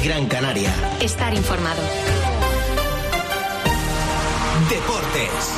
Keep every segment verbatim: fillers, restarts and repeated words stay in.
Gran Canaria. Estar informado. Deportes.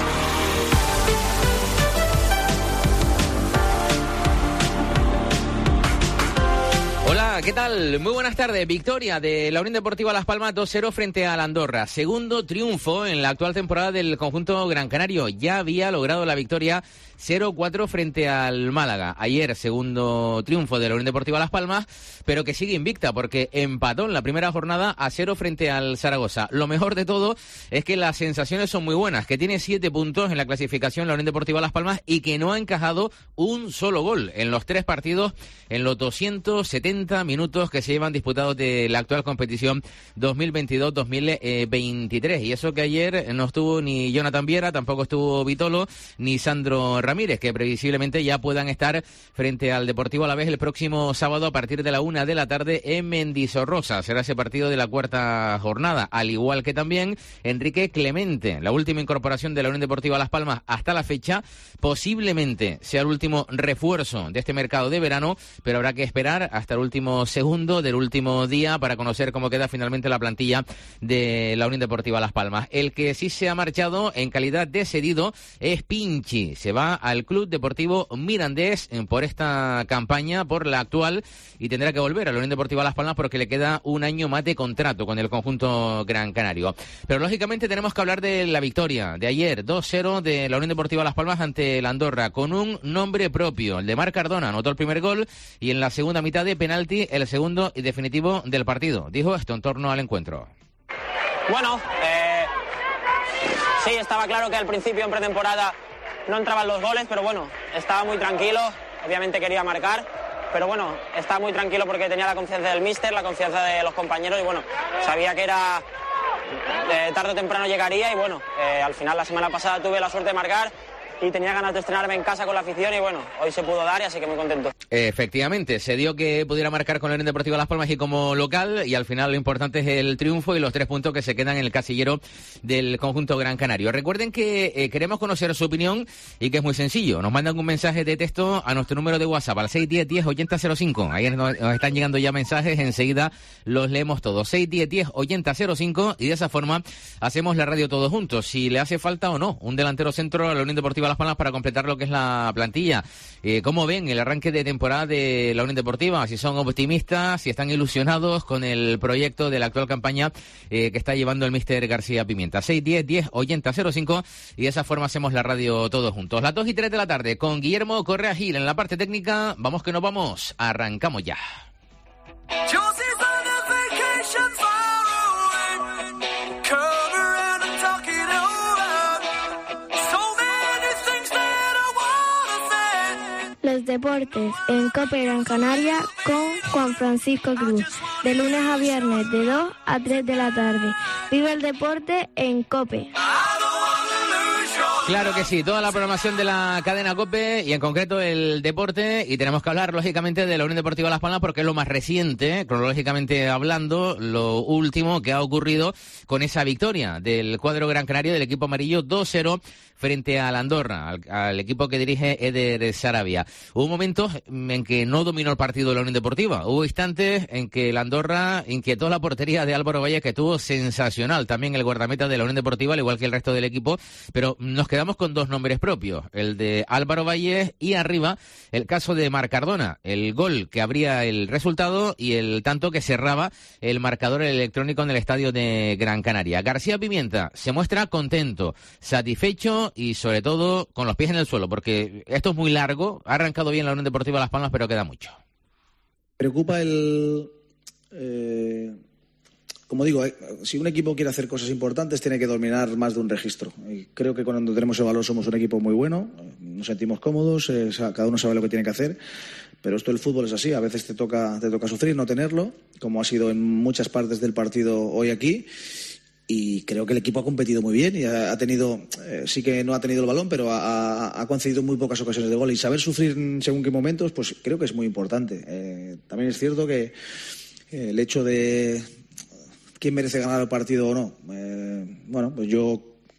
Hola, ¿qué tal? Muy buenas tardes. Victoria de la Unión Deportiva Las Palmas dos cero frente a la Andorra. Segundo triunfo en la actual temporada del conjunto gran canario. Ya había logrado la victoria cero cuatro frente al Málaga. Ayer, segundo triunfo de la Unión Deportiva Las Palmas, pero que sigue invicta porque empató en la primera jornada a cero frente al Zaragoza. Lo mejor de todo es que las sensaciones son muy buenas, que tiene siete puntos en la clasificación la Unión Deportiva Las Palmas y que no ha encajado un solo gol en los tres partidos, en los doscientos setenta minutos que se llevan disputados de la actual competición dos mil veintidós dos mil veintitrés. Y eso que ayer no estuvo ni Jonathan Viera, tampoco estuvo Vitolo, ni Sandro Ramírez, que previsiblemente ya puedan estar frente al Deportivo Alavés el próximo sábado a partir de la una de la tarde en Mendizorroza. Será ese partido de la cuarta jornada, al igual que también Enrique Clemente, la última incorporación de la Unión Deportiva Las Palmas hasta la fecha. Posiblemente sea el último refuerzo de este mercado de verano, pero habrá que esperar hasta el último segundo del último día para conocer cómo queda finalmente la plantilla de la Unión Deportiva Las Palmas. El que sí se ha marchado en calidad de cedido es Pinchi. Se va al Club Deportivo Mirandés por esta campaña, por la actual, y tendrá que volver a la Unión Deportiva Las Palmas porque le queda un año más de contrato con el conjunto gran canario. Pero lógicamente tenemos que hablar de la victoria de ayer, dos cero de la Unión Deportiva Las Palmas ante la Andorra, con un nombre propio. El de Marc Cardona anotó el primer gol y en la segunda mitad de penalti el segundo y definitivo del partido. Dijo esto en torno al encuentro. Bueno, eh, sí, estaba claro que al principio en pretemporada no entraban los goles, pero bueno, estaba muy tranquilo, obviamente quería marcar, pero bueno, estaba muy tranquilo porque tenía la confianza del míster, la confianza de los compañeros y bueno, sabía que era eh, tarde o temprano llegaría y bueno, eh, al final la semana pasada tuve la suerte de marcar y tenía ganas de estrenarme en casa con la afición y bueno, hoy se pudo dar y así que muy contento. Efectivamente, se dio que pudiera marcar con la Unión Deportiva Las Palmas y como local, y al final lo importante es el triunfo y los tres puntos que se quedan en el casillero del conjunto gran canario. Recuerden que eh, queremos conocer su opinión y que es muy sencillo. Nos mandan un mensaje de texto a nuestro número de WhatsApp al seis uno cero, diez, ochenta cero cinco. Ahí nos, nos están llegando ya mensajes, enseguida los leemos todos. seis uno cero, diez, ochenta cero cinco y de esa forma hacemos la radio todos juntos. Si le hace falta o no un delantero centro a la Unión Deportiva Las Palmas para completar lo que es la plantilla. Eh, ¿Cómo ven el arranque de temporada de la Unión Deportiva? Si son optimistas, si están ilusionados con el proyecto de la actual campaña eh, que está llevando el míster García Pimienta. seis uno cero, diez, ochenta cero cinco y de esa forma hacemos la radio todos juntos. Las dos y tres de la tarde con Guillermo Correa Gil en la parte técnica. Vamos que nos vamos. Arrancamos ya. Los deportes en COPE Gran Canaria con Juan Francisco Cruz, de lunes a viernes de dos a tres de la tarde. Vive el deporte en COPE. Claro que sí, toda la programación de la cadena COPE y en concreto el deporte, y tenemos que hablar lógicamente de la Unión Deportiva Las Palmas porque es lo más reciente, cronológicamente hablando, lo último que ha ocurrido con esa victoria del cuadro gran canario del equipo amarillo dos cero frente a la Andorra, al, al equipo que dirige Eder Sarabia. Hubo momentos en que no dominó el partido la Unión Deportiva, hubo instantes en que la Andorra inquietó la portería de Álvaro Valles, que estuvo sensacional, también el guardameta de la Unión Deportiva, al igual que el resto del equipo, pero nos quedamos con dos nombres propios, el de Álvaro Valles y arriba el caso de Marc Cardona, el gol que abría el resultado y el tanto que cerraba el marcador electrónico en el estadio de Gran Canaria. García Pimienta se muestra contento, satisfecho y sobre todo con los pies en el suelo, porque esto es muy largo, ha arrancado bien la Unión Deportiva Las Palmas, pero queda mucho. Preocupa el... Eh... Como digo, si un equipo quiere hacer cosas importantes tiene que dominar más de un registro. Y creo que cuando tenemos el balón somos un equipo muy bueno, nos sentimos cómodos, eh, cada uno sabe lo que tiene que hacer, pero esto del fútbol es así, a veces te toca, te toca sufrir, no tenerlo, como ha sido en muchas partes del partido hoy aquí, y creo que el equipo ha competido muy bien y ha, ha tenido, eh, sí que no ha tenido el balón, pero ha, ha concedido muy pocas ocasiones de gol, y saber sufrir según qué momentos, pues creo que es muy importante. Eh, también es cierto que eh, el hecho de quién merece ganar el partido o no. Eh, bueno, pues yo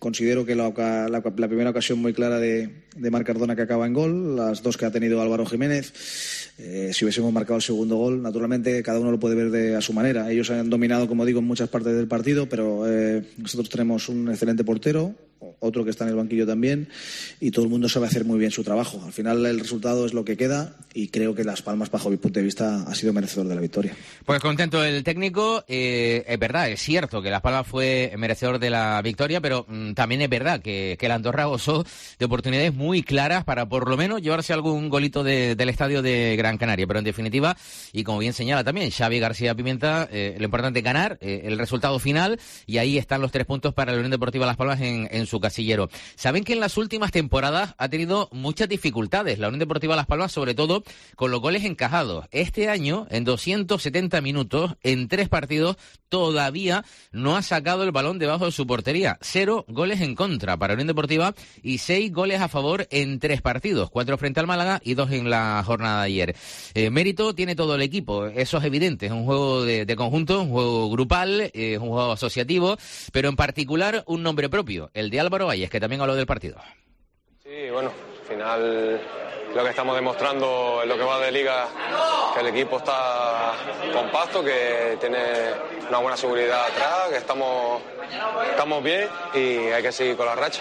considero que la, la, la primera ocasión muy clara de, de Marc Cardona que acaba en gol, las dos que ha tenido Álvaro Jiménez. Eh, si hubiésemos marcado el segundo gol, naturalmente cada uno lo puede ver de, a su manera. Ellos han dominado, como digo, en muchas partes del partido, pero eh, nosotros tenemos un excelente portero, otro que está en el banquillo también, y todo el mundo sabe hacer muy bien su trabajo. Al final el resultado es lo que queda y creo que Las Palmas, bajo mi punto de vista, ha sido merecedor de la victoria. Pues contento el técnico. Eh, es verdad, es cierto que Las Palmas fue merecedor de la victoria, pero mmm, también es verdad que, que el Andorra gozó de oportunidades muy claras para por lo menos llevarse algún golito de, del estadio de Gran Canaria. Pero en definitiva, y como bien señala también Xavi García Pimienta, eh, lo importante es ganar, eh, el resultado final, y ahí están los tres puntos para la Unión Deportiva Las Palmas en, en su casillero. Saben que en las últimas temporadas ha tenido muchas dificultades la Unión Deportiva Las Palmas, sobre todo con los goles encajados. Este año, en doscientos setenta minutos, en tres partidos, todavía no ha sacado el balón debajo de su portería. Cero goles en contra para la Unión Deportiva y seis goles a favor en tres partidos. Cuatro frente al Málaga y dos en la jornada de ayer. Eh, mérito tiene todo el equipo, eso es evidente. Es un juego de, de conjunto, un juego grupal, eh, es un juego asociativo, pero en particular un nombre propio, el de Álvaro Valles, que también habló del partido. Sí, bueno, al final lo que estamos demostrando en lo que va de liga, que el equipo está compacto, que tiene una buena seguridad atrás, que estamos, estamos bien y hay que seguir con la racha.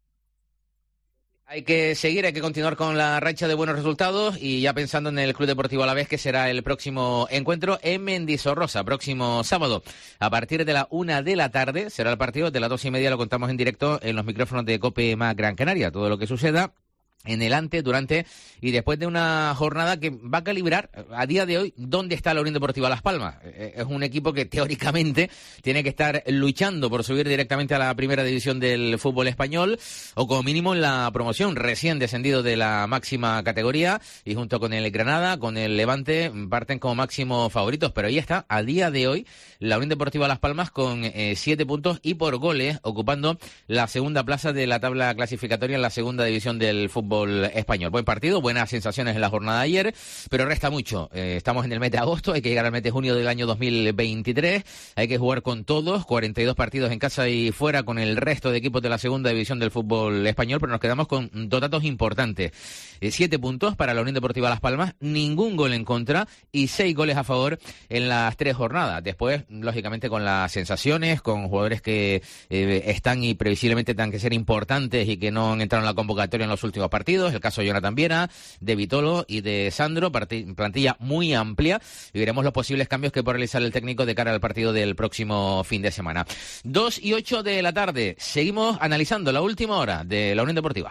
Hay que seguir, hay que continuar con la racha de buenos resultados y ya pensando en el Club Deportivo Alavés, que será el próximo encuentro en Mendizorroza, próximo sábado a partir de la una de la tarde será el partido. De las dos y media lo contamos en directo en los micrófonos de COPE más Gran Canaria, todo lo que suceda en el antes, durante y después de una jornada que va a calibrar a día de hoy dónde está la Unión Deportiva Las Palmas. Es un equipo que teóricamente tiene que estar luchando por subir directamente a la primera división del fútbol español, o como mínimo en la promoción, recién descendido de la máxima categoría, y junto con el Granada, con el Levante, parten como máximos favoritos. Pero ahí está, a día de hoy, la Unión Deportiva Las Palmas con eh, siete puntos y por goles, ocupando la segunda plaza de la tabla clasificatoria en la segunda división del fútbol español. Buen partido, buenas sensaciones en la jornada de ayer, pero resta mucho. Eh, estamos en el mes de agosto, hay que llegar al mes de junio del año dos mil veintitrés, hay que jugar con todos, cuarenta y dos partidos en casa y fuera con el resto de equipos de la segunda división del fútbol español, pero nos quedamos con dos datos importantes. Eh, siete puntos para la Unión Deportiva Las Palmas, ningún gol en contra y seis goles a favor en las tres jornadas. Después, lógicamente, con las sensaciones, con jugadores que eh, están y previsiblemente tendrán que ser importantes y que no han entrado en la convocatoria en los últimos partidos. El caso de Jonathan Viera, de Vitolo y de Sandro, plantilla muy amplia, y veremos los posibles cambios que puede realizar el técnico de cara al partido del próximo fin de semana. dos y ocho de la tarde, seguimos analizando la última hora de la Unión Deportiva.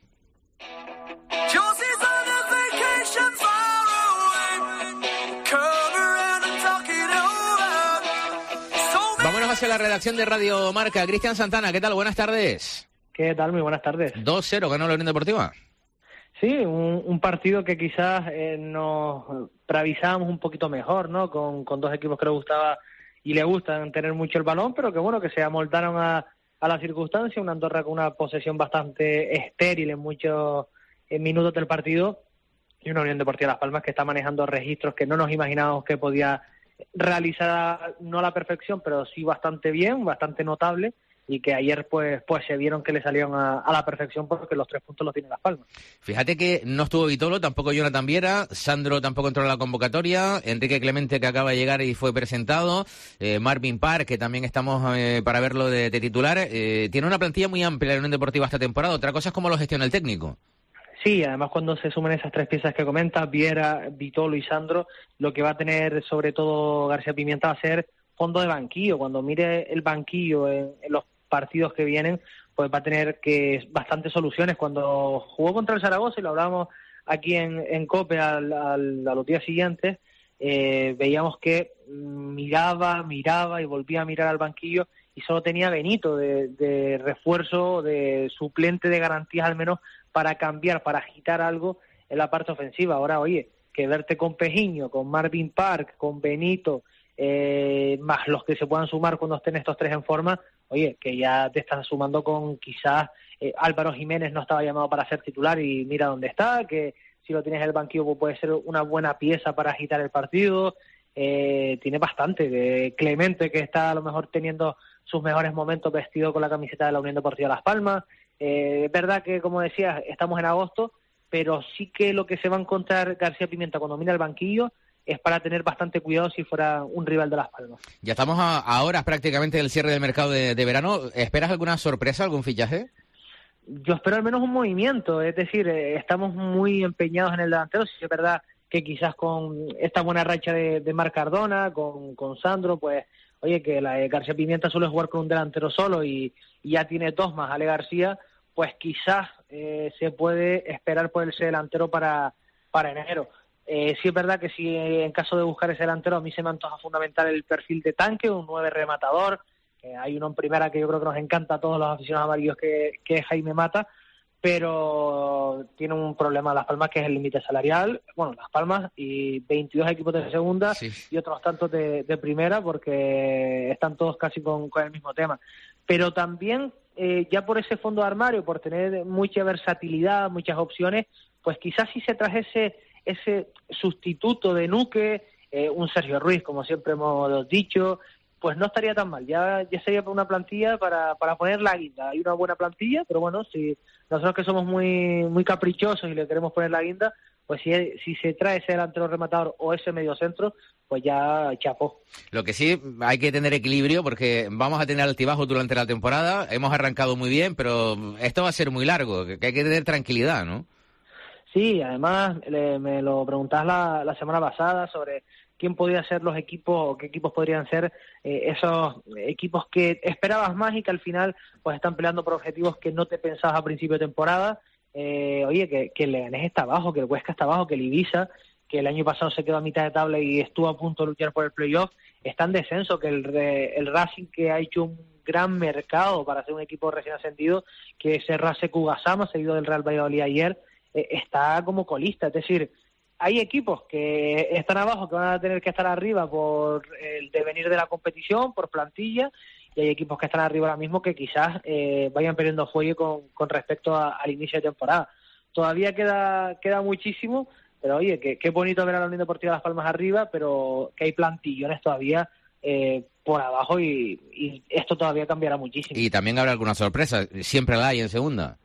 Vámonos hacia la redacción de Radio Marca. Cristian Santana, ¿qué tal? Buenas tardes. ¿Qué tal? Muy buenas tardes. dos cero ganó la Unión Deportiva. Sí, un, un partido que quizás eh, nos preavisábamos un poquito mejor, ¿no? Con, con dos equipos que le gustaba y le gustan tener mucho el balón, pero que bueno, que se amoldaron a, a la circunstancia. Una Andorra con una posesión bastante estéril en muchos en minutos del partido, y una Unión Deportiva Las Palmas que está manejando registros que no nos imaginábamos que podía realizar, no a la perfección, pero sí bastante bien, bastante notable, y que ayer pues pues se vieron que le salieron a, a la perfección, porque los tres puntos los tiene Las Palmas. Fíjate que no estuvo Vitolo, tampoco Jonathan Viera, Sandro tampoco entró en la convocatoria, Enrique Clemente, que acaba de llegar y fue presentado, eh, Marvin Park, que también estamos eh, para verlo de, de titular. Eh, tiene una plantilla muy amplia la Unión Deportiva esta temporada. Otra cosa es cómo lo gestiona el técnico. Sí, además cuando se sumen esas tres piezas que comentas, Viera, Vitolo y Sandro, lo que va a tener sobre todo García Pimienta va a ser fondo de banquillo. Cuando mire el banquillo en, en los partidos que vienen, pues va a tener que bastantes soluciones. Cuando jugó contra el Zaragoza, y lo hablábamos aquí en, en COPE al, al, a los días siguientes, eh, veíamos que miraba, miraba y volvía a mirar al banquillo, y solo tenía Benito de, de refuerzo, de suplente de garantías al menos, para cambiar, para agitar algo en la parte ofensiva. Ahora, oye, que verte con Pejiño, con Marvin Park, con Benito, eh, más los que se puedan sumar cuando estén estos tres en forma, oye, que ya te estás sumando con quizás eh, Álvaro Jiménez no estaba llamado para ser titular y mira dónde está, que si lo tienes en el banquillo pues puede ser una buena pieza para agitar el partido. Eh, tiene bastante de Clemente, que está a lo mejor teniendo sus mejores momentos vestido con la camiseta de la Unión Deportiva Las Palmas. Eh, es verdad que, como decías, estamos en agosto, pero sí que lo que se va a encontrar García Pimienta cuando mira el banquillo es para tener bastante cuidado si fuera un rival de Las Palmas. Ya estamos a, a horas prácticamente del cierre del mercado de, de verano. ¿Esperas alguna sorpresa, algún fichaje? Yo espero al menos un movimiento, es decir, eh, estamos muy empeñados en el delantero. Sí, es verdad que quizás con esta buena racha de, de Marc Cardona, con, con Sandro, pues, oye, que la de García Pimienta suele jugar con un delantero solo y, y ya tiene dos más, Ale García, pues quizás eh, se puede esperar por ese delantero para, para enero. Eh, sí es verdad que si eh, en caso de buscar ese delantero a mí se me antoja fundamental el perfil de Tanque, un nueve rematador. Eh, hay uno en primera que yo creo que nos encanta a todos los aficionados amarillos, que, que es Jaime Mata, pero tiene un problema Las Palmas, que es el límite salarial. Bueno, Las Palmas y veintidós equipos de segunda, sí, y otros tantos de, de primera, porque están todos casi con, con el mismo tema. Pero también, eh, ya por ese fondo de armario, por tener mucha versatilidad, muchas opciones, pues quizás si se trajese ese sustituto de Nuque, eh, un Sergio Ruiz, como siempre hemos dicho, pues no estaría tan mal. Ya, ya sería una plantilla para, para poner la guinda. Hay una buena plantilla, pero bueno, si nosotros que somos muy muy caprichosos y le queremos poner la guinda, pues si, si se trae ese delantero rematador o ese mediocentro, pues ya chapó. Lo que sí, hay que tener equilibrio, porque vamos a tener altibajos durante la temporada. Hemos arrancado muy bien, pero esto va a ser muy largo, que hay que tener tranquilidad, ¿no? Sí, además le, me lo preguntabas la, la semana pasada sobre quién podía ser los equipos o qué equipos podrían ser eh, esos equipos que esperabas más y que al final pues están peleando por objetivos que no te pensabas a principio de temporada. Eh, oye, que, que el Leganés está abajo, que el Huesca está abajo, que el Ibiza, que el año pasado se quedó a mitad de tabla y estuvo a punto de luchar por el playoff, está en descenso, que el, el Racing, que ha hecho un gran mercado para ser un equipo recién ascendido, que ese Rase Kugasama, seguido del Real Valladolid ayer, eh, está como colista. Es decir, hay equipos que están abajo, que van a tener que estar arriba por el devenir de la competición, por plantilla, y hay equipos que están arriba ahora mismo que quizás eh, vayan perdiendo fuelle con, con respecto a, al inicio de temporada. Todavía queda queda muchísimo, pero oye, que, qué bonito ver a la Unión Deportiva Las Palmas arriba, pero que hay plantillones todavía eh, por abajo y, y esto todavía cambiará muchísimo. Y también habrá alguna sorpresa, siempre la hay en segunda.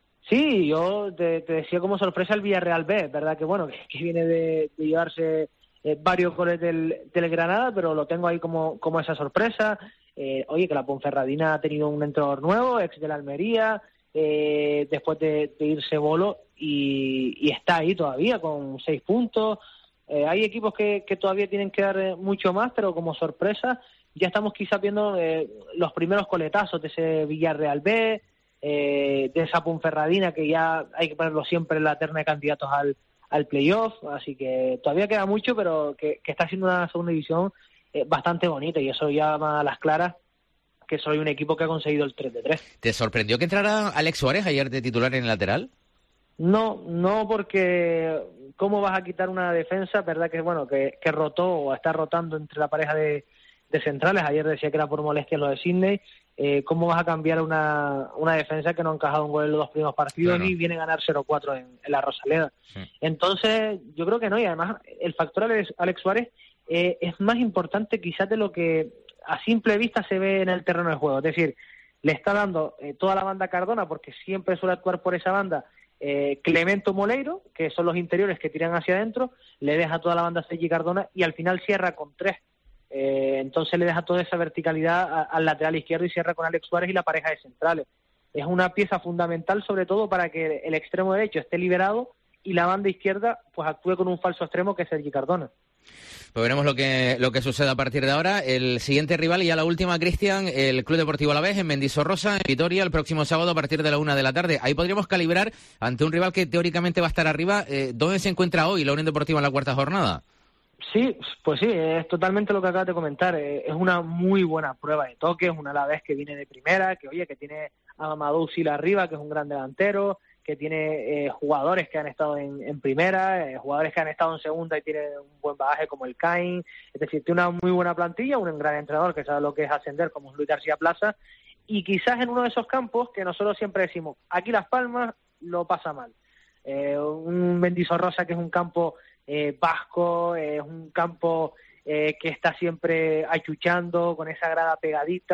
Sí, yo te, te decía como sorpresa el Villarreal B, ¿verdad? Que bueno, que, que viene de, de llevarse eh, varios goles del, del Granada, pero lo tengo ahí como, como esa sorpresa. Eh, oye, que la Ponferradina ha tenido un entrenador nuevo, ex de la Almería, eh, después de, de irse Bolo, y, y está ahí todavía con seis puntos. Eh, hay equipos que, que todavía tienen que dar mucho más, pero como sorpresa ya estamos quizás viendo eh, los primeros coletazos de ese Villarreal B, eh, de esa Ponferradina, que ya hay que ponerlo siempre en la terna de candidatos al, al playoff, así que todavía queda mucho, pero que, que está siendo una segunda división eh, bastante bonita, y eso llama a las claras que soy un equipo que ha conseguido el tres de tres. ¿Te sorprendió que entrara Alex Suárez ayer de titular en el lateral? No, no, porque ¿cómo vas a quitar una defensa? Verdad que bueno, que, que rotó o está rotando entre la pareja de, de centrales. Ayer decía que era por molestias lo de Sydney. Eh, ¿Cómo vas a cambiar una, una defensa que no ha encajado un gol en los dos primeros partidos, claro, ni viene a ganar cero cuatro en, en la Rosaleda? Sí. Entonces, yo creo que no, y además el factor Alex, Alex Suárez eh, es más importante quizás de lo que a simple vista se ve en el terreno de juego. Es decir, le está dando eh, toda la banda a Cardona, porque siempre suele actuar por esa banda eh, Clemento Moleiro, que son los interiores que tiran hacia adentro, le deja toda la banda a Sergi Cardona y al final cierra con tres. Eh, entonces le deja toda esa verticalidad a, al lateral izquierdo y cierra con Alex Suárez y la pareja de centrales. Es una pieza fundamental, sobre todo para que el extremo derecho esté liberado y la banda izquierda pues actúe con un falso extremo, que es Sergi Cardona. Pues veremos lo que lo que sucede a partir de ahora. El siguiente rival y ya la última, Cristian, el Club Deportivo Alavés en Mendizorroza, en Vitoria, el próximo sábado a partir de la una de la tarde. Ahí podríamos calibrar ante un rival que teóricamente va a estar arriba. Eh, ¿Dónde se encuentra hoy la Unión Deportiva en la cuarta jornada? Sí, pues sí, es totalmente lo que acabas de comentar. Es una muy buena prueba de toque, es un Alavés que viene de primera, que oye, que tiene a Amadou Sila arriba, que es un gran delantero, que tiene eh, jugadores que han estado en, en primera, eh, jugadores que han estado en segunda y tienen un buen bagaje como el Caín. Es decir, tiene una muy buena plantilla, un gran entrenador que sabe lo que es ascender, como es Luis García Plaza, y quizás en uno de esos campos que nosotros siempre decimos, aquí Las Palmas lo pasa mal. Eh, un Mendizorroza, que es un campo eh, vasco, es eh, un campo eh, que está siempre achuchando, con esa grada pegadita,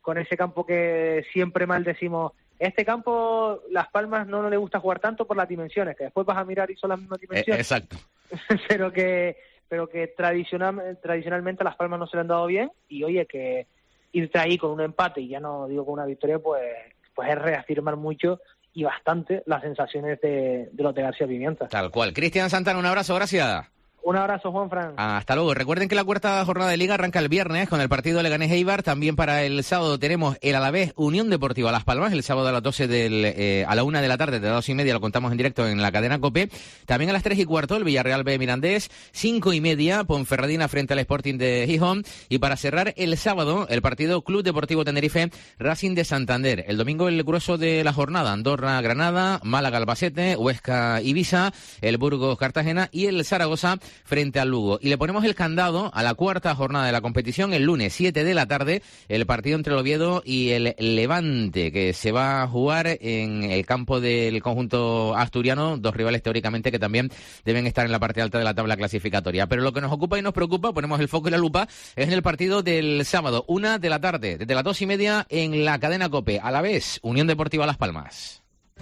con ese campo que siempre mal decimos, este campo Las Palmas no, no le gusta jugar tanto por las dimensiones, que después vas a mirar y son las mismas dimensiones. Eh, exacto. pero que pero que tradicional, tradicionalmente a Las Palmas no se le han dado bien, y oye, que irte ahí con un empate, y ya no digo con una victoria, pues, pues es reafirmar mucho y bastante las sensaciones de, de los de García Pimienta. Tal cual. Cristian Santana, un abrazo, gracias. Un abrazo, Juanfran. Hasta luego. Recuerden que la cuarta jornada de Liga arranca el viernes con el partido Leganés-Eibar. También para el sábado tenemos el Alavés Unión Deportiva Las Palmas, el sábado a las doce del, eh, a la una de la tarde, de las dos y media, lo contamos en directo en la cadena COPE. También a las tres y cuarto el Villarreal B Mirandés, cinco y media Ponferradina frente al Sporting de Gijón. Y para cerrar el sábado, el partido Club Deportivo Tenerife Racing de Santander. El domingo el grueso de la jornada, Andorra-Granada, Málaga-Albacete, Huesca-Ibiza, el Burgos-Cartagena y el Zaragoza frente al Lugo. Y le ponemos el candado a la cuarta jornada de la competición el lunes, siete de la tarde, el partido entre el Oviedo y el Levante, que se va a jugar en el campo del conjunto asturiano, dos rivales teóricamente que también deben estar en la parte alta de la tabla clasificatoria. Pero lo que nos ocupa y nos preocupa, ponemos el foco y la lupa, es en el partido del sábado, una de la tarde, desde las dos y media en la cadena COPE. Alavés, Unión Deportiva Las Palmas.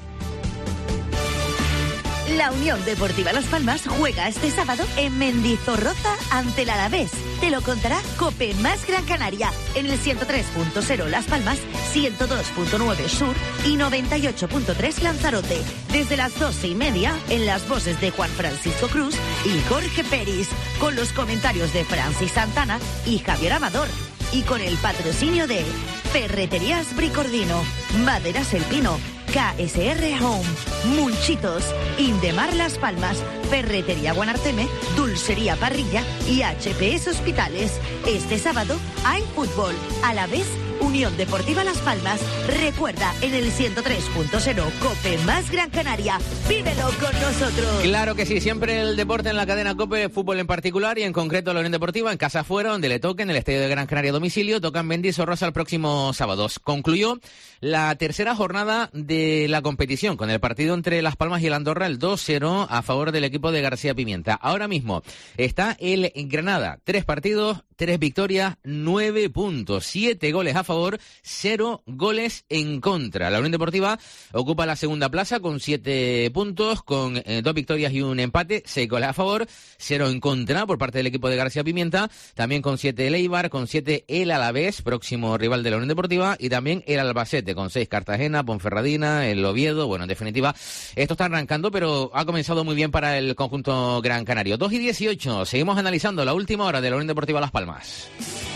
La Unión Deportiva Las Palmas juega este sábado en Mendizorroza ante el Alavés. Te lo contará COPE más Gran Canaria en el ciento tres punto cero Las Palmas, ciento dos punto nueve Sur y noventa y ocho punto tres Lanzarote. Desde las doce y media en las voces de Juan Francisco Cruz y Jorge Peris, con los comentarios de Francis Santana y Javier Amador. Y con el patrocinio de Ferreterías Bricordino, Maderas El Pino, K S R Home, Munchitos, Indemar Las Palmas, Ferretería Guanarteme, Dulcería Parrilla y H P S Hospitales. Este sábado hay fútbol. A la vez, Unión Deportiva Las Palmas. Recuerda, en el ciento tres punto cero COPE más Gran Canaria. Vívelo con nosotros. Claro que sí, siempre el deporte en la cadena COPE, fútbol en particular y en concreto la Unión Deportiva en casa afuera, donde le toque en el Estadio de Gran Canaria a domicilio, tocan Mendizorroza el próximo sábado. Concluyó la tercera jornada de la competición con el partido entre Las Palmas y el Andorra, el dos cero a favor del equipo de García Pimienta. Ahora mismo está el Granada, tres partidos, tres victorias, nueve puntos, siete goles a favor, cero goles en contra. La Unión Deportiva ocupa la segunda plaza con siete puntos, con eh, dos victorias y un empate, seis goles a favor, cero en contra por parte del equipo de García Pimienta, también con siete el Eibar, con siete el Alavés, próximo rival de la Unión Deportiva, y también el Albacete, con seis Cartagena, Ponferradina, el Oviedo. Bueno, en definitiva, esto está arrancando, pero ha comenzado muy bien para el conjunto gran canario. dos y dieciocho, seguimos analizando la última hora de la Unión Deportiva Las Palmas.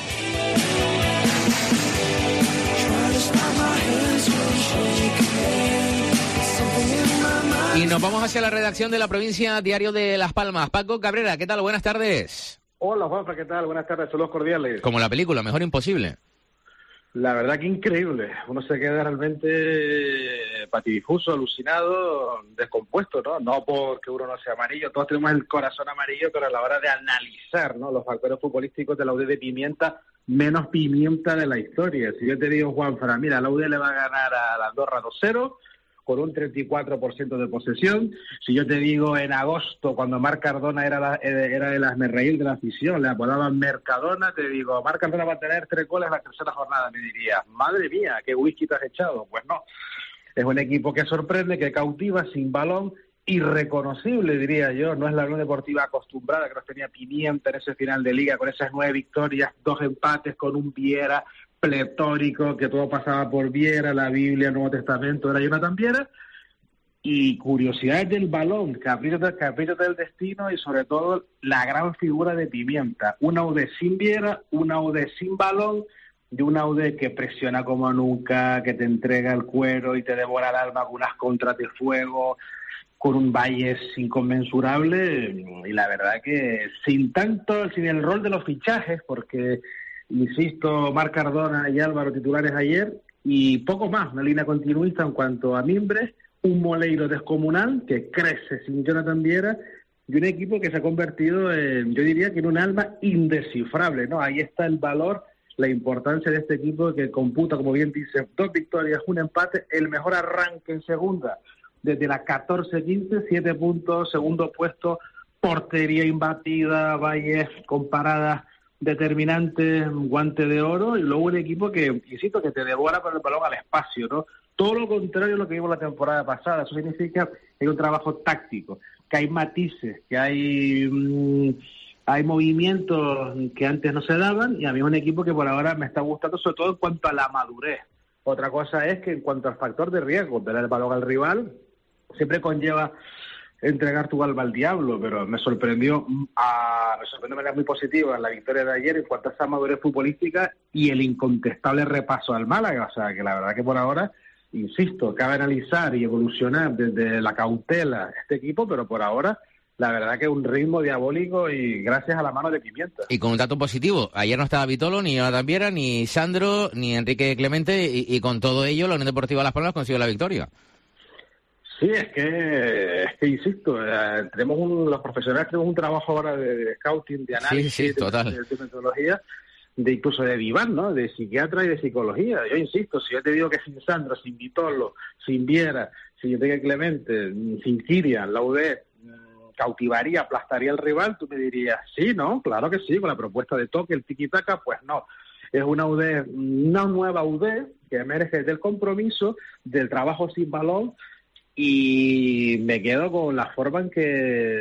Y nos vamos hacia la redacción de la provincia Diario de Las Palmas. Paco Cabrera, ¿qué tal? Buenas tardes. Hola, Juanfra, ¿qué tal? Buenas tardes, saludos cordiales. Como la película, mejor imposible. La verdad que increíble. Uno se queda realmente patidifuso, alucinado, descompuesto, ¿no? No porque uno no sea amarillo, todos tenemos el corazón amarillo, pero a la hora de analizar, ¿no?, los factores futbolísticos de la U D de Pimienta, menos Pimienta de la historia. Si yo te digo, Juanfra, mira, la U D le va a ganar a la Andorra dos cero, con un treinta y cuatro por ciento de posesión. Si yo te digo en agosto, cuando Marc Cardona era, la, era el hazmerreír de la afición, le apodaban Mercadona, te digo, Marc Cardona va a tener tres goles en la tercera jornada. Me dirías, madre mía, qué whisky te has echado. Pues no, es un equipo que sorprende, que cautiva, sin balón, irreconocible, diría yo. No es la Unión Deportiva acostumbrada que nos tenía Pimienta en ese final de Liga, con esas nueve victorias, dos empates, con un Viera pletórico, que todo pasaba por Viera, la Biblia, el Nuevo Testamento, era Jonathan Viera, y curiosidades del balón, caprichos del, caprichos del destino, y sobre todo la gran figura de Pimienta. Una U D sin Viera, una U D sin balón, de una U D que presiona como nunca, que te entrega el cuero y te devora el alma con unas contras de fuego, con un Valles inconmensurable, y la verdad que sin tanto, sin el rol de los fichajes, porque insisto, Marc Cardona y Álvaro titulares ayer, y poco más, una línea continuista en cuanto a mimbres, un Moleiro descomunal que crece sin Jonathan Viera, y un equipo que se ha convertido en, yo diría que en un alma indescifrable, ¿no? Ahí está el valor, la importancia de este equipo que computa, como bien dice, dos victorias, un empate, el mejor arranque en segunda, desde la catorce quince, siete puntos, segundo puesto, portería imbatida, Valles con paradas determinantes, guante de oro, y luego un equipo que, insisto, que te devora con el balón al espacio, ¿no? Todo lo contrario a lo que vimos la temporada pasada. Eso significa que hay un trabajo táctico, que hay matices, que hay mmm, hay movimientos que antes no se daban, y a mí es un equipo que por ahora me está gustando, sobre todo en cuanto a la madurez. Otra cosa es que en cuanto al factor de riesgo, tener el balón al rival, siempre conlleva entregar tu alma al diablo, pero me sorprendió a, me sorprendió de manera muy positiva la victoria de ayer en cuanto a esa madurez futbolística y el incontestable repaso al Málaga. O sea, que la verdad que por ahora, insisto, cabe analizar y evolucionar desde la cautela este equipo, pero por ahora la verdad que es un ritmo diabólico y gracias a la mano de Pimienta. Y con un dato positivo, ayer no estaba Vitolo, ni Jonathan Viera, ni Sandro, ni Enrique Clemente, y, y con todo ello la Unión Deportiva Las Palmas consiguió la victoria. Sí, es que, es que insisto, eh, tenemos un, los profesionales tenemos un trabajo ahora de, de scouting, de análisis, sí, sí, total. de, de, de metodología, de incluso de diván, ¿no? De psiquiatra y de psicología. Yo insisto, si yo te digo que sin Sandro, sin Vitolo, sin Viera, sin Enrique Clemente, sin Kirian, la U D cautivaría, aplastaría al rival, tú me dirías, sí, ¿no? Claro que sí, con la propuesta de toque, el tiki-taka, pues no. Es una U D, una nueva U D que emerge del compromiso, del trabajo sin balón, y me quedo con la forma en que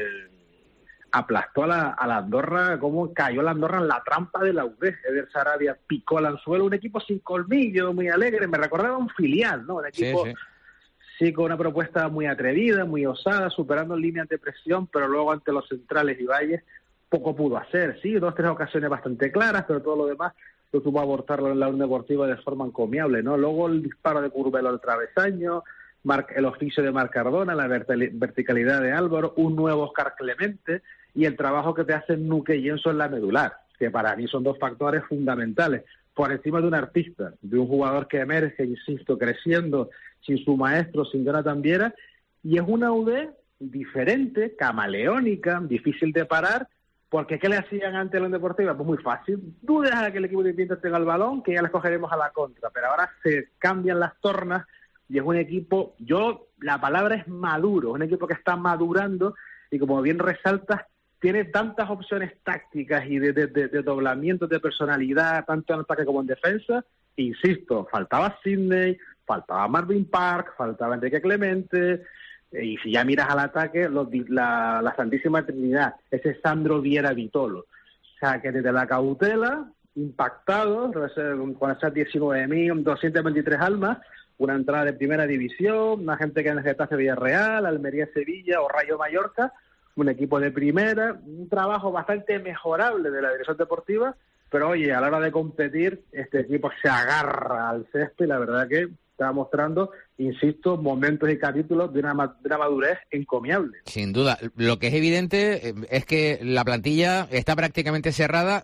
aplastó a la, a la Andorra, cómo cayó la Andorra en la trampa de la U D. Eder Sarabia picó al anzuelo, un equipo sin colmillo, muy alegre, me recordaba un filial, ¿no? Un equipo... Sí, sí. Sí, con una propuesta muy atrevida, muy osada, superando líneas de presión, pero luego ante los centrales y Valles poco pudo hacer. Sí, dos, tres ocasiones bastante claras, pero todo lo demás lo tuvo a abortarlo en la Unión Deportiva de forma encomiable, ¿no? Luego el disparo de Curbelo al travesaño, el oficio de Marc Cardona, la verticalidad de Álvaro, un nuevo Oscar Clemente y el trabajo que te hacen Nuque y Enzo en la medular, que para mí son dos factores fundamentales. Por encima de un artista, de un jugador que emerge, insisto, creciendo, sin su maestro, sin Jonathan Viera, y es una U D diferente, camaleónica, difícil de parar, porque ¿qué le hacían antes a la Unión Deportiva? Pues muy fácil, tú dejas a que el equipo de Pimienta tenga el balón, que ya les cogeremos a la contra, pero ahora se cambian las tornas, y es un equipo, yo, la palabra es maduro, un equipo que está madurando, y como bien resaltas, tiene tantas opciones tácticas y de, de, de, de doblamientos de personalidad, tanto en ataque como en defensa. Insisto, faltaba Sidney, faltaba Marvin Park, faltaba Enrique Clemente, y si ya miras al ataque, los, la, la Santísima Trinidad, ese Sandro Viera Vitolo. O sea, que desde la cautela, impactado, con esas diecinueve mil doscientas veintitrés almas, una entrada de primera división, una gente que en el Getafe Villarreal, Almería Sevilla o Rayo Mallorca, un equipo de primera, un trabajo bastante mejorable de la dirección deportiva, pero oye, a la hora de competir, este equipo se agarra al césped y la verdad que está mostrando, insisto, momentos y capítulos de una, de una madurez encomiable. Sin duda. Lo que es evidente es que la plantilla está prácticamente cerrada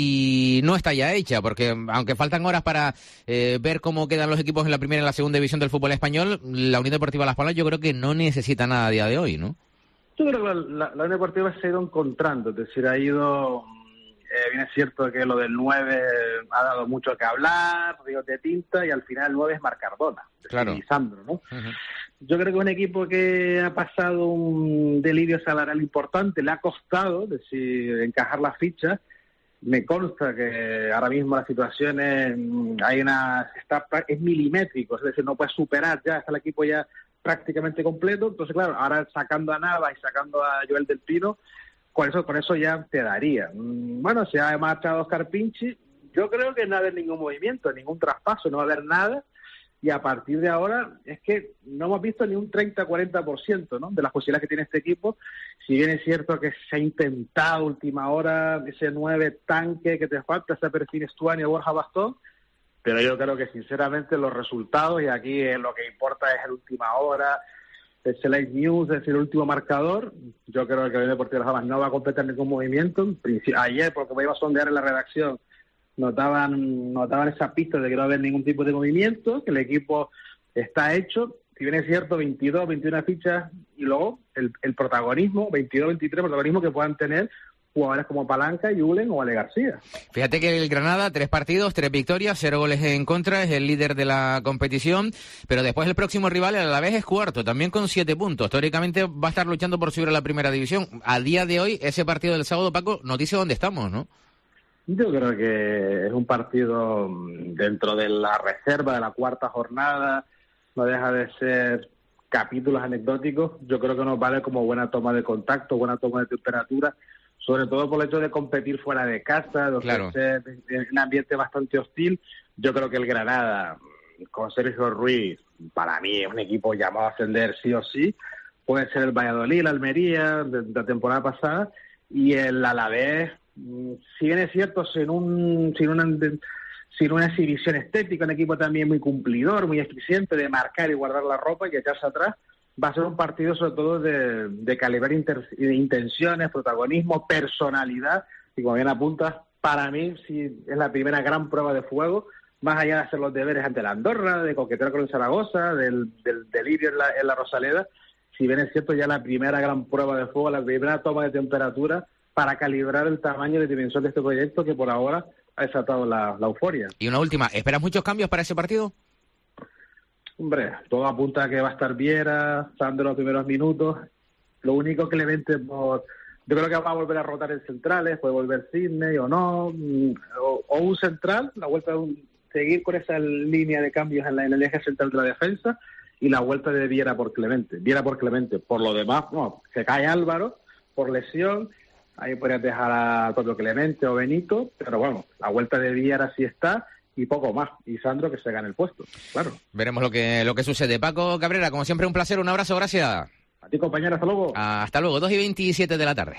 si no está ya hecha, porque aunque faltan horas para eh, ver cómo quedan los equipos en la primera y en la segunda división del fútbol español, la Unión Deportiva Las Palmas yo creo que no necesita nada a día de hoy, ¿no? Yo creo que la, la, la Unión Deportiva se ha ido encontrando, es decir, ha ido, eh, bien es cierto que lo del nueve ha dado mucho que hablar, ríos de tinta, y al final el nueve es Marc Cardona, claro. Y Sandro, ¿no? Uh-huh. Yo creo que es un equipo que ha pasado un delirio salarial importante, le ha costado, es decir, encajar las fichas. Me consta que ahora mismo la situación es, hay una, está, es milimétrico, es decir, no puedes superar ya, está el equipo ya prácticamente completo, entonces claro, ahora sacando a Nava y sacando a Joel del Pino, con eso, con eso ya te daría. Bueno, se ha marchado Oscar Pinchi, yo creo que no va a haber ningún movimiento, ningún traspaso, no va a haber nada, y a partir de ahora es que no hemos visto ni un treinta a cuarenta por ciento, ¿no?, de las posibilidades que tiene este equipo. Si bien es cierto que se ha intentado a última hora ese nueve tanque que te falta, ese perfil Estuani o Borja Bastón, pero yo creo que sinceramente los resultados, y aquí lo que importa es la última hora, el Select News, es decir, el último marcador. Yo creo que el Deportivo de Las Palmas no va a completar ningún movimiento. Ayer, porque me iba a sondear en la redacción, notaban notaban esa pista de que no va a haber ningún tipo de movimiento, que el equipo está hecho. Si bien es cierto, veintidós, veintiuna fichas, y luego el, el protagonismo, veintidós, veintitrés protagonismo que puedan tener jugadores como Palanca, Yulen o Ale García. Fíjate que el Granada, tres partidos, tres victorias, cero goles en contra, es el líder de la competición, pero después el próximo rival, el Alavés, es cuarto, también con siete puntos. Teóricamente va a estar luchando por subir a la primera división. A día de hoy, ese partido del sábado, Paco, nos dice dónde estamos, ¿no? Yo creo que es un partido dentro de la reserva de la cuarta jornada, no deja de ser capítulos anecdóticos. Yo creo que nos vale como buena toma de contacto, buena toma de temperatura, sobre todo por el hecho de competir fuera de casa, de ofrecer claro. un ambiente bastante hostil. Yo creo que el Granada, con Sergio Ruiz, para mí es un equipo llamado a ascender sí o sí. Puede ser el Valladolid, el Almería, de, de la temporada pasada, y el Alavés, si bien es cierto, sin un sin una sin una exhibición estética, un equipo también muy cumplidor, muy eficiente de marcar y guardar la ropa y echarse atrás, va a ser un partido sobre todo de, de calibrar inter, de intenciones, protagonismo, personalidad, y como bien apuntas, para mí sí es la primera gran prueba de fuego, más allá de hacer los deberes ante la Andorra, de coquetear con el Zaragoza, del, del delirio en la, en la Rosaleda. Si bien es cierto, ya la primera gran prueba de fuego, la primera toma de temperatura para calibrar el tamaño y la dimensión de este proyecto que por ahora ha desatado la, la euforia. Y una última, ¿esperas muchos cambios para ese partido? Hombre, todo apunta a que va a estar Viera, Sandro los primeros minutos. Lo único que le vente por... Yo creo que va a volver a rotar en centrales, puede volver Sidney o no, o, o un central, la vuelta de un, seguir con esa línea de cambios en, la, en el eje central de la defensa, y la vuelta de Viera por Clemente. Viera por Clemente. Por lo demás, no, se cae Álvaro por lesión, ahí podrías dejar a propio Clemente o Benito, pero bueno, la vuelta de Viera sí está, y poco más. Y Sandro que se gane el puesto, claro. Veremos lo que lo que sucede. Paco Cabrera, como siempre, un placer, un abrazo, gracias. A ti, compañero, hasta luego. Hasta luego, dos y veintisiete de la tarde.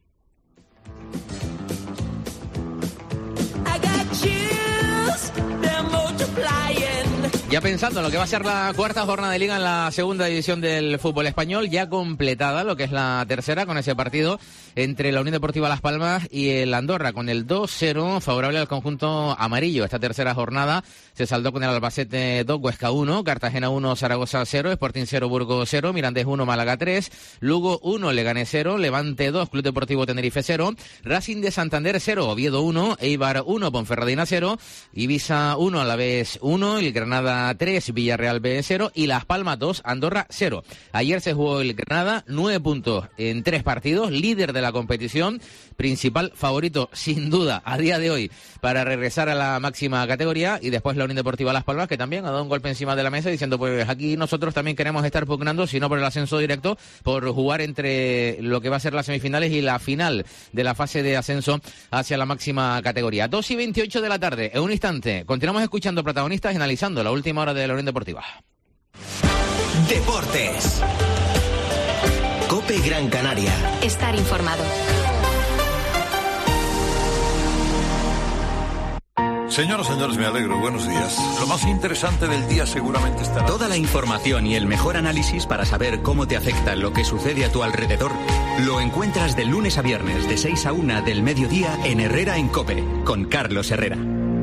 Ya pensando en lo que va a ser la cuarta jornada de Liga en la segunda división del fútbol español, ya completada lo que es la tercera con ese partido entre la Unión Deportiva Las Palmas y el Andorra, con el dos cero favorable al conjunto amarillo. Esta tercera jornada se saldó con el Albacete dos, Huesca uno, Cartagena uno, Zaragoza cero, Sporting cero, Burgos cero, Mirandés uno, Málaga tres, Lugo uno, Leganés cero, Levante dos, Club Deportivo Tenerife cero, Racing de Santander cero, Oviedo uno, Eibar uno, Ponferradina cero, Ibiza uno, Alavés uno, el Granada tres, Villarreal B cero y Las Palmas dos, Andorra cero. Ayer se jugó el Granada, nueve puntos en tres partidos, líder de la competición, principal favorito sin duda a día de hoy para regresar a la máxima categoría, y después la Unión Deportiva Las Palmas, que también ha dado un golpe encima de la mesa diciendo pues aquí nosotros también queremos estar pugnando, si no por el ascenso directo, por jugar entre lo que va a ser las semifinales y la final de la fase de ascenso hacia la máxima categoría. dos y veintiocho de la tarde, en un instante continuamos escuchando protagonistas y analizando la última hora de la Unión Deportiva. Deportes. COPE Gran Canaria. Estar informado. Señoras, señores, me alegro. Buenos días. Lo más interesante del día seguramente estará... Toda la información y el mejor análisis para saber cómo te afecta lo que sucede a tu alrededor lo encuentras de lunes a viernes de seis a una del mediodía en Herrera en COPE, con Carlos Herrera.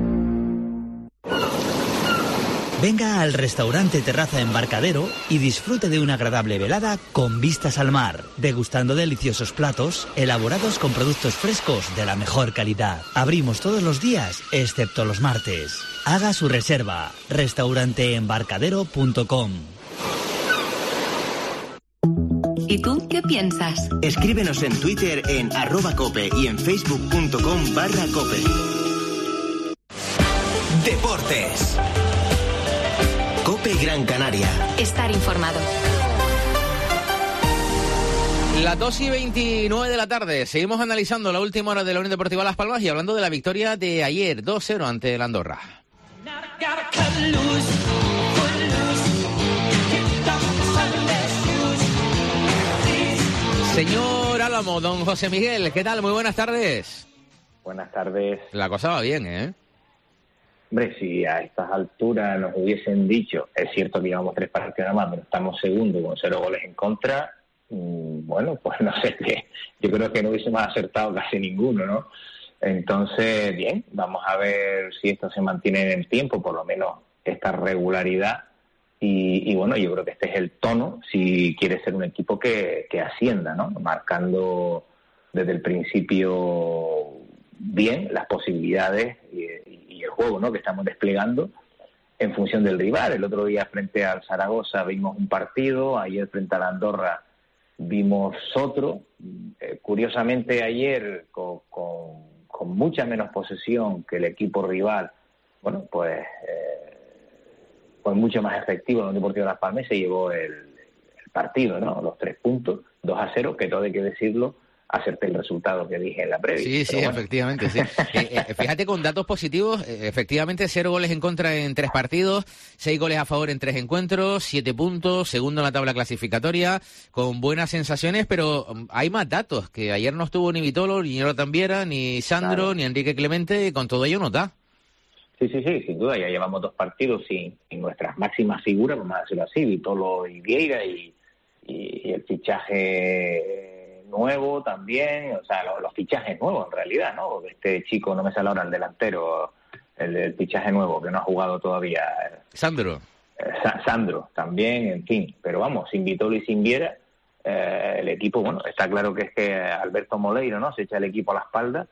Venga al restaurante Terraza Embarcadero y disfrute de una agradable velada con vistas al mar, degustando deliciosos platos elaborados con productos frescos de la mejor calidad. Abrimos todos los días, excepto los martes. Haga su reserva, restaurante embarcadero punto com. ¿Y tú qué piensas? Escríbenos en Twitter en arroba cope y en facebook punto com barra cope. Deportes. COPE Gran Canaria. Estar informado. Las dos y veintinueve de la tarde. Seguimos analizando la última hora de la Unión Deportiva Las Palmas y hablando de la victoria de ayer, dos cero ante el Andorra. Señor Álamo, don José Miguel, ¿qué tal? Muy buenas tardes. Buenas tardes. La cosa va bien, ¿eh? Hombre, si a estas alturas nos hubiesen dicho, es cierto que llevamos tres partidos nada más, pero estamos segundo con cero goles en contra, mmm, bueno, pues no sé qué, yo creo que no hubiésemos acertado casi ninguno, ¿no? Entonces, bien, vamos a ver si esto se mantiene en el tiempo, por lo menos esta regularidad, y, y bueno, yo creo que este es el tono, si quiere ser un equipo que, que ascienda, ¿no? Marcando desde el principio bien las posibilidades y, y el juego, ¿no?, que estamos desplegando en función del rival. El otro día frente al Zaragoza vimos un partido, ayer frente al Andorra vimos otro. Eh, curiosamente ayer con, con, con con mucha menos posesión que el equipo rival, bueno, pues eh, fue mucho más efectivo el Deportivo Las Palmas y se llevó el, el partido, ¿no? Los tres puntos, dos a cero, que todo hay que decirlo, acerté el resultado que dije en la previa. Sí, sí, bueno. Efectivamente, sí. eh, eh, fíjate, con datos positivos, eh, efectivamente, cero goles en contra en tres partidos, seis goles a favor en tres encuentros, siete puntos, segundo en la tabla clasificatoria, con buenas sensaciones, pero um, hay más datos, que ayer no estuvo ni Vitolo, ni Jonathan Viera, ni Sandro, claro. ni Enrique Clemente, y con todo ello nos da. Sí, sí, sí, sin duda, ya llevamos dos partidos sin, sin nuestras máximas figuras, vamos a decirlo así, Vitolo y Vieira, y, y, y el fichaje nuevo también, o sea, los, los fichajes nuevos en realidad, ¿no? Este chico, no me sale ahora el delantero, el, el fichaje nuevo, que no ha jugado todavía. Sandro. Eh, Sa- Sandro, también, en fin, pero vamos, sin Vitolo y sin Viera, eh, el equipo, bueno, está claro que es que Alberto Moleiro, ¿no? Se echa el equipo a la espalda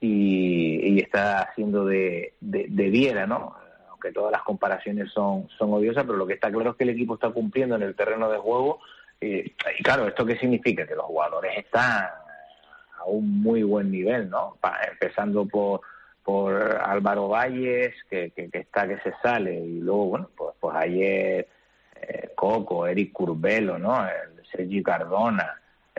y, y está haciendo de, de, de Viera, ¿no? Aunque todas las comparaciones son, son odiosas, pero lo que está claro es que el equipo está cumpliendo en el terreno de juego. Y, y claro, ¿esto qué significa? Que los jugadores están a un muy buen nivel, ¿no? Pa, empezando por por Álvaro Valles, que, que, que está que se sale, y luego, bueno, pues, pues ayer eh, Coco, Eric Curbelo, ¿no? El Sergi Cardona,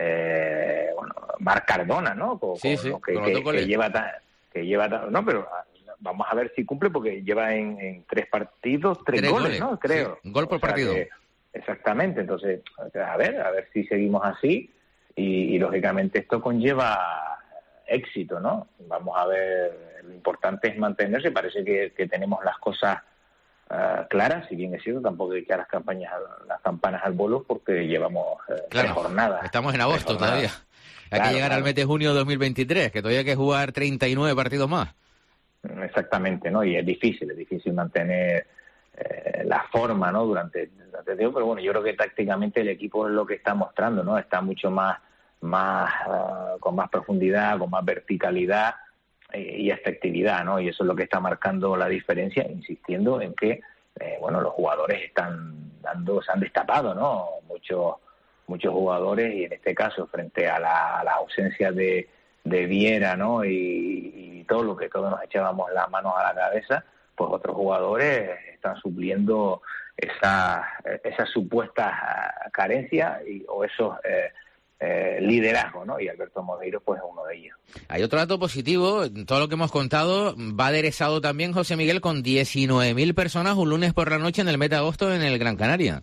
eh, bueno, Marc Cardona, ¿no? Con, sí, con sí, lo que, con que, los que lleva tan, que lleva tan, no, pero vamos a ver si cumple, porque lleva en, en tres partidos tres, tres goles, goles, ¿no? Creo. Sí, un gol por o sea partido. Que, exactamente, entonces, a ver, a ver si seguimos así y, y lógicamente esto conlleva éxito, ¿no? Vamos a ver, lo importante es mantenerse, parece que, que tenemos las cosas uh, claras, si bien es cierto, tampoco hay que echar las campañas, las campanas al vuelo porque llevamos uh, claro, tres jornadas. Estamos en agosto todavía. Hay claro, que llegar claro. al mes de junio de dos mil veintitrés, que todavía hay que jugar treinta y nueve partidos más. Exactamente, ¿no? Y es difícil, es difícil mantener Eh, la forma, ¿no? Durante, durante tiempo, pero bueno, yo creo que tácticamente el equipo es lo que está mostrando, ¿no? Está mucho más, más uh, con más profundidad, con más verticalidad eh, y efectividad, ¿no? Y eso es lo que está marcando la diferencia, insistiendo en que, eh, bueno, los jugadores están dando, se han destapado, ¿no? Muchos, muchos jugadores, y en este caso, frente a la, a la ausencia de, de Viera, ¿no? Y, y todo lo que todos nos echábamos las manos a la cabeza, pues otros jugadores están supliendo esa, esas supuestas carencias y, o esos eh, eh, liderazgos, ¿no? Y Alberto Moleiro pues es uno de ellos. Hay otro dato positivo, todo lo que hemos contado va aderezado también, José Miguel, con diecinueve mil personas un lunes por la noche en el mes de agosto en el Gran Canaria.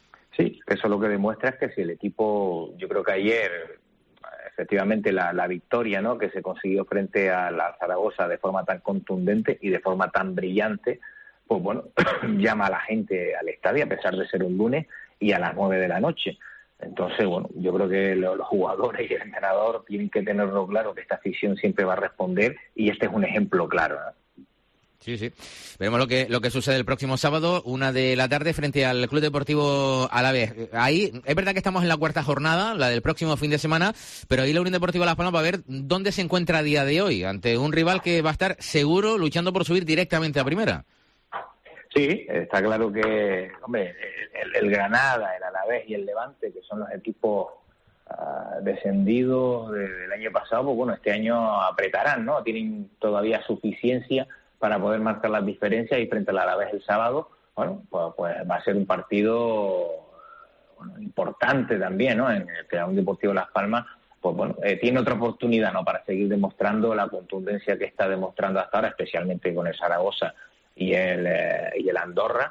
Sí, eso lo que demuestra es que si el equipo, yo creo que ayer efectivamente la, la victoria, ¿no?, que se consiguió frente a la Zaragoza de forma tan contundente y de forma tan brillante, pues bueno, llama a la gente al estadio a pesar de ser un lunes y a las nueve de la noche. Entonces, bueno, yo creo que lo, los jugadores y el entrenador tienen que tenerlo claro, que esta afición siempre va a responder, y este es un ejemplo claro, ¿no? Sí, sí. Veremos lo que lo que sucede el próximo sábado, una de la tarde, frente al Club Deportivo Alavés. Ahí, es verdad que estamos en la cuarta jornada, la del próximo fin de semana, pero ahí la Unión Deportiva Las Palmas va a ver dónde se encuentra a día de hoy, ante un rival que va a estar seguro luchando por subir directamente a primera. Sí, está claro que, hombre, el, el Granada, el Alavés y el Levante, que son los equipos uh, descendidos de, del año pasado, pues bueno, este año apretarán, ¿no? Tienen todavía suficiencia para poder marcar las diferencias, y frente al Alavés el sábado, bueno, pues, pues va a ser un partido bueno, importante también, ¿no? En el que la Unión Deportiva Las Palmas, pues bueno, eh, tiene otra oportunidad, ¿no?, para seguir demostrando la contundencia que está demostrando hasta ahora, especialmente con el Zaragoza y el eh, y el Andorra,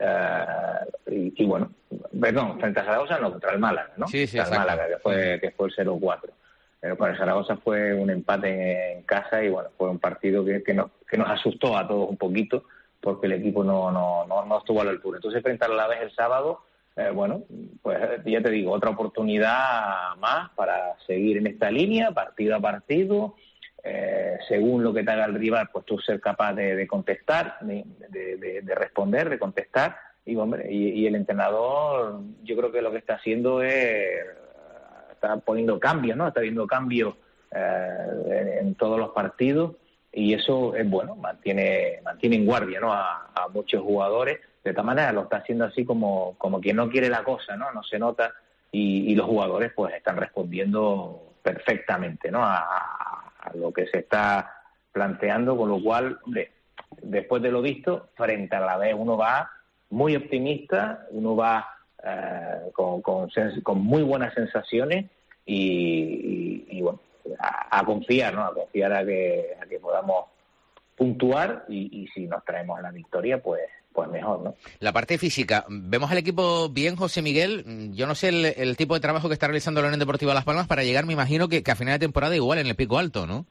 eh, y, y bueno, perdón, frente a Zaragoza no, contra el Málaga, ¿no? Sí, sí, contra el Málaga, que fue, que fue el cero cuatro. Pero con el Zaragoza fue un empate en casa, y bueno, fue un partido que, que, nos, que nos asustó a todos un poquito, porque el equipo no no no, no estuvo a la altura. Entonces, frente al Alavés el sábado, eh, bueno, pues ya te digo, otra oportunidad más para seguir en esta línea, partido a partido, eh, según lo que te haga el rival, pues tú ser capaz de, de contestar, de, de, de, de responder, de contestar, y, hombre, y, y el entrenador, yo creo que lo que está haciendo es... está poniendo cambios, ¿no? Está viendo cambios eh, en, en todos los partidos, y eso es bueno, mantiene mantiene en guardia, ¿no?, a, a muchos jugadores. De esta manera lo está haciendo así como, como quien no quiere la cosa, ¿no? No se nota, y, y los jugadores pues están respondiendo perfectamente, ¿no?, a, a lo que se está planteando, con lo cual, hombre, después de lo visto, frente a la vez uno va muy optimista, uno va eh, con, con, con muy buenas sensaciones y, y, y bueno, a, a confiar, ¿no? A confiar a que, a que podamos puntuar y, y si nos traemos la victoria, pues pues mejor, ¿no? La parte física, ¿vemos al equipo bien, José Miguel? Yo no sé el, el tipo de trabajo que está realizando la Unión Deportiva Las Palmas para llegar, me imagino, que, que a final de temporada igual en el pico alto, ¿no?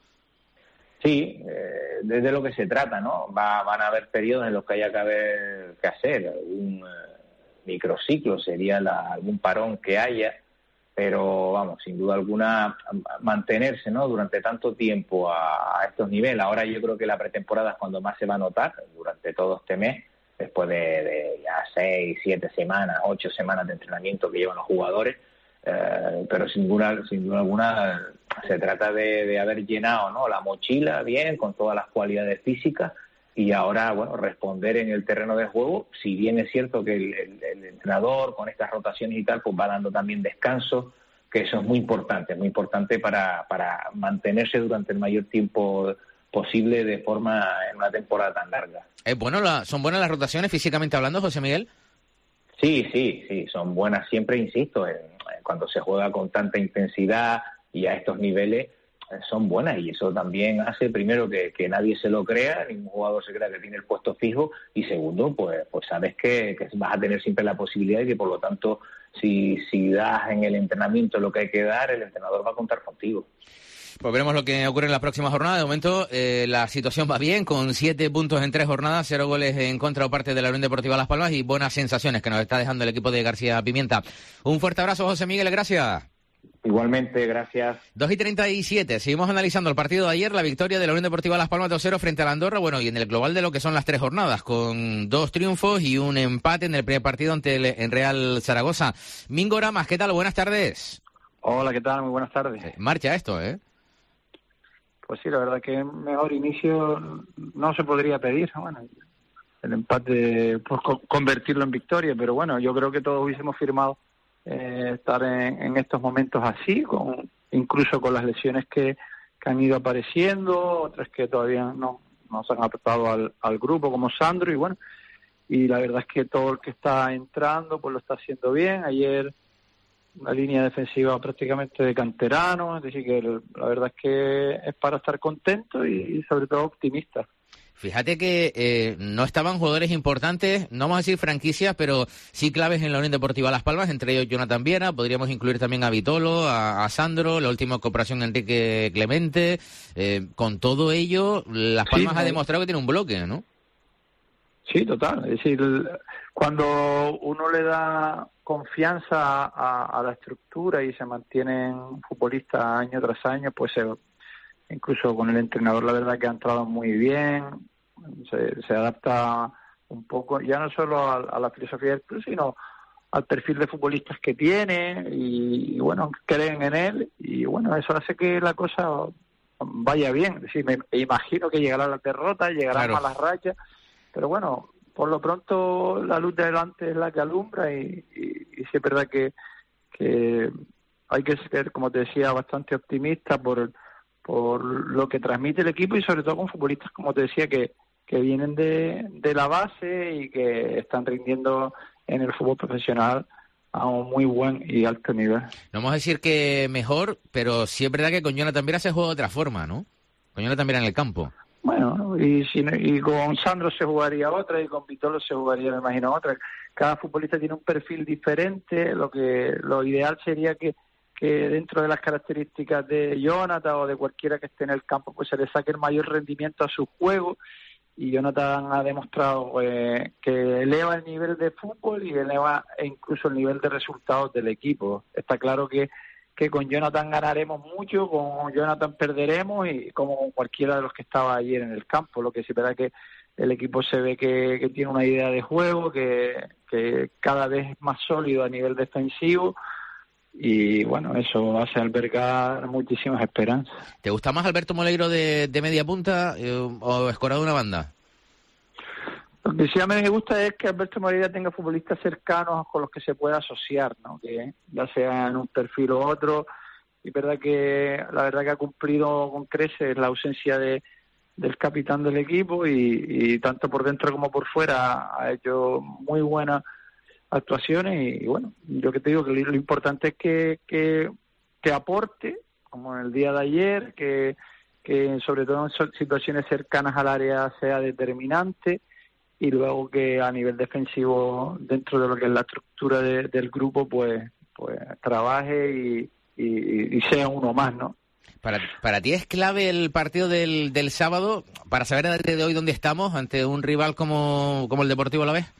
Sí, eh, desde lo que se trata, ¿no? Va, van a haber periodos en los que haya que, haber, que hacer un eh, microciclo, sería la, algún parón que haya, pero vamos, sin duda alguna, mantenerse, ¿no? Durante tanto tiempo a, a estos niveles. Ahora yo creo que la pretemporada es cuando más se va a notar, durante todo este mes, después de, de ya seis, siete semanas, ocho semanas de entrenamiento que llevan los jugadores, eh, pero sin duda, sin duda alguna se trata de, de haber llenado, ¿no? La mochila bien, con todas las cualidades físicas, y ahora, bueno, responder en el terreno de juego. Si bien es cierto que el, el, el entrenador con estas rotaciones y tal, pues va dando también descanso, que eso es muy importante, muy importante para, para mantenerse durante el mayor tiempo posible de forma en una temporada tan larga. Eh, bueno, la, ¿son buenas las rotaciones físicamente hablando, José Miguel? Sí, sí, sí, son buenas siempre, insisto, en, en cuando se juega con tanta intensidad y a estos niveles, eh, son buenas, y eso también hace, primero, que, que nadie se lo crea, ningún jugador se crea que tiene el puesto fijo, y segundo, pues pues sabes que, que vas a tener siempre la posibilidad y que por lo tanto, si, si das en el entrenamiento lo que hay que dar, el entrenador va a contar contigo. Pues veremos lo que ocurre en la próxima jornada. De momento, eh, la situación va bien, con siete puntos en tres jornadas, cero goles en contra o parte de la Unión Deportiva Las Palmas y buenas sensaciones que nos está dejando el equipo de García Pimienta. Un fuerte abrazo, José Miguel, gracias. Igualmente, gracias. dos y treinta y siete, seguimos analizando el partido de ayer, la victoria de la Unión Deportiva Las Palmas dos cero frente a la Andorra, bueno, y en el global de lo que son las tres jornadas, con dos triunfos y un empate en el primer partido ante el en Real Zaragoza. Mingo Ramas, ¿qué tal? Buenas tardes. Hola, ¿qué tal? Muy buenas tardes. Eh, marcha esto, ¿eh? Pues sí, la verdad que mejor inicio no se podría pedir. Bueno, el empate, pues convertirlo en victoria, pero bueno, yo creo que todos hubiésemos firmado eh, estar en, en estos momentos así, con incluso con las lesiones que, que han ido apareciendo, otras que todavía no, no se han adaptado al, al grupo, como Sandro, y bueno, y la verdad es que todo el que está entrando pues lo está haciendo bien. Ayer una línea defensiva prácticamente de canteranos, es decir, que el, la verdad es que es para estar contento y, y sobre todo optimista. Fíjate que eh, no estaban jugadores importantes, no vamos a decir franquicias, pero sí claves en la Unión Deportiva Las Palmas, entre ellos Jonathan Viera, podríamos incluir también a Vitolo, a, a Sandro, la última cooperación Enrique Clemente. Eh, con todo ello, Las Palmas sí, ha demostrado que tiene un bloque, ¿no? Sí, total. Es decir, cuando uno le da confianza a, a la estructura y se mantienen futbolistas año tras año, pues se, incluso con el entrenador la verdad que ha entrado muy bien, se, se adapta un poco, ya no solo a, a la filosofía del club, sino al perfil de futbolistas que tiene y, y bueno, creen en él y bueno, eso hace que la cosa vaya bien. Es decir, me imagino que llegará la derrota, llegarán claro. malas rachas, pero bueno, por lo pronto la luz de delante es la que alumbra y, y, y sí es verdad que, que hay que ser, como te decía, bastante optimista por, por lo que transmite el equipo y sobre todo con futbolistas, como te decía, que, que vienen de, de la base y que están rindiendo en el fútbol profesional a un muy buen y alto nivel. No vamos a decir que mejor, pero sí es verdad que con Jonathan Viera se juega de otra forma, ¿no? Con Jonathan Viera en el campo. Bueno, y, si, y con Sandro se jugaría otra y con Vitolo se jugaría, me imagino, otra. Cada futbolista tiene un perfil diferente. Lo que lo ideal sería que, que dentro de las características de Jonathan o de cualquiera que esté en el campo, pues se le saque el mayor rendimiento a su juego. Y Jonathan ha demostrado eh, que eleva el nivel de fútbol y eleva incluso el nivel de resultados del equipo. Está claro que que con Jonathan ganaremos mucho, con Jonathan perderemos y como con cualquiera de los que estaba ayer en el campo. Lo que sí verá que el equipo se ve que, que tiene una idea de juego, que, que cada vez es más sólido a nivel defensivo y bueno, eso hace albergar muchísimas esperanzas. ¿Te gusta más Alberto Moleiro de, de media punta eh, o escorado de una banda? Lo que sí a mí me gusta es que Alberto Moreira tenga futbolistas cercanos con los que se pueda asociar, ¿no? Que ya sea en un perfil u otro. Y verdad que la verdad que ha cumplido con creces la ausencia de, del capitán del equipo y, y tanto por dentro como por fuera ha hecho muy buenas actuaciones y, y bueno, yo que te digo que lo, lo importante es que, que, que aporte, como en el día de ayer, que, que sobre todo en situaciones cercanas al área sea determinante y luego que a nivel defensivo dentro de lo que es la estructura de, del grupo pues pues trabaje y, y, y sea uno más, ¿no? Para, para ti es clave el partido del, del sábado para saber a día de hoy dónde estamos ante un rival como, como el Deportivo Alavés.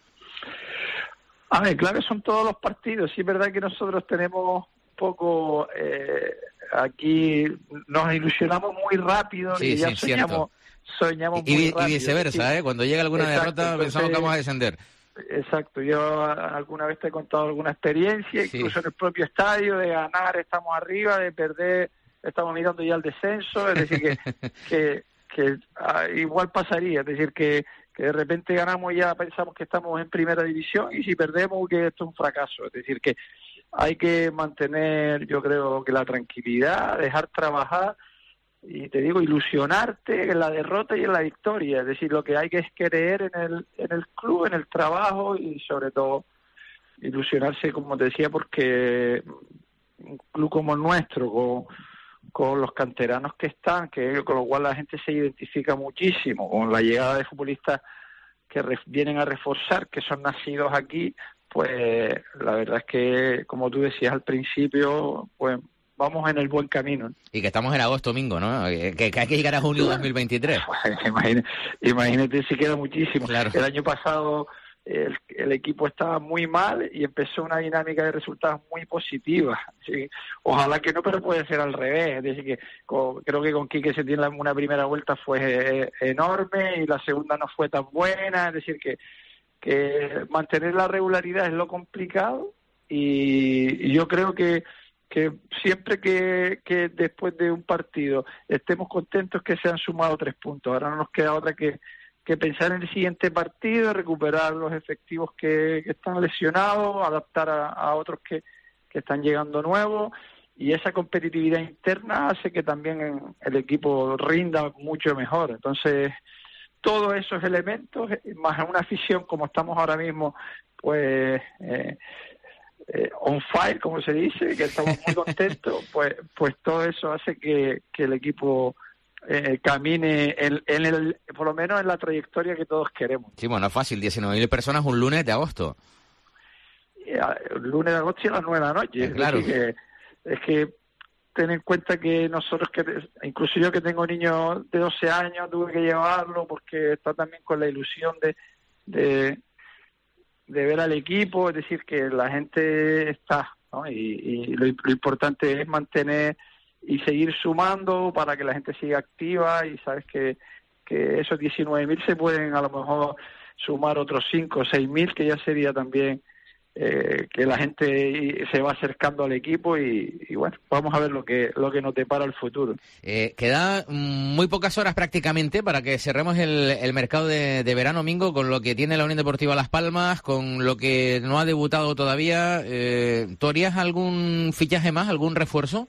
A ver, clave son todos los partidos. Sí es verdad que nosotros tenemos un poco eh, aquí nos ilusionamos muy rápido sí, y ya sí, soñamos soñamos y, muy y, rápido. Y viceversa, sí. ¿eh? Cuando llega alguna Exacto, derrota entonces, pensamos que vamos a descender. Exacto, yo alguna vez te he contado alguna experiencia, sí. incluso en el propio estadio, de ganar estamos arriba, de perder estamos mirando ya el descenso, es decir, que, que, que ah, igual pasaría, es decir, que, que de repente ganamos y ya pensamos que estamos en primera división y si perdemos que esto es un fracaso, es decir, que hay que mantener, yo creo que la tranquilidad, dejar trabajar y te digo, ilusionarte en la derrota y en la victoria, es decir, lo que hay que es creer en el, en el club, en el trabajo y sobre todo ilusionarse, como te decía, porque un club como el nuestro, con, con los canteranos que están, que con lo cual la gente se identifica muchísimo, con la llegada de futbolistas que re, vienen a reforzar, que son nacidos aquí, pues la verdad es que, como tú decías al principio, pues vamos en el buen camino. Y que estamos en agosto, domingo, ¿no? Que, que hay que llegar a junio de dos mil veintitrés. Imagínate, imagínate si queda muchísimo. Claro. El año pasado el, el equipo estaba muy mal y empezó una dinámica de resultados muy positiva. ¿Sí? Ojalá que no, pero puede ser al revés. Es decir, que con, creo que con Quique se tiene una primera vuelta fue eh, enorme y la segunda no fue tan buena. Es decir, que, que mantener la regularidad es lo complicado y, y yo creo que que siempre que, que después de un partido estemos contentos que se han sumado tres puntos. Ahora no nos queda otra que, que pensar en el siguiente partido, recuperar los efectivos que, que están lesionados, adaptar a, a otros que, que están llegando nuevos y esa competitividad interna hace que también el equipo rinda mucho mejor. Entonces, todos esos elementos, más una afición como estamos ahora mismo, pues... Eh, Eh, on fire, como se dice, que estamos muy contentos, pues pues todo eso hace que, que el equipo eh, camine en, en el, por lo menos en la trayectoria que todos queremos. Sí, bueno, es fácil, diecinueve mil personas un lunes de agosto. El lunes de agosto y a las nueve de la noche. Eh, claro. Es que, es que ten en cuenta que nosotros, que incluso yo que tengo niños de doce años, tuve que llevarlo porque está también con la ilusión de... de de ver al equipo, es decir, que la gente está, ¿no? Y, y lo, lo importante es mantener y seguir sumando para que la gente siga activa y sabes que, que esos diecinueve mil se pueden a lo mejor sumar otros cinco o seis mil, que ya sería también eh, que la gente se va acercando al equipo y, y bueno, vamos a ver lo que lo que nos depara el futuro. Eh, queda muy pocas horas prácticamente para que cerremos el, el mercado de, de verano, Mingo, con lo que tiene la Unión Deportiva Las Palmas, con lo que no ha debutado todavía. Eh, ¿Tú harías algún fichaje más, algún refuerzo?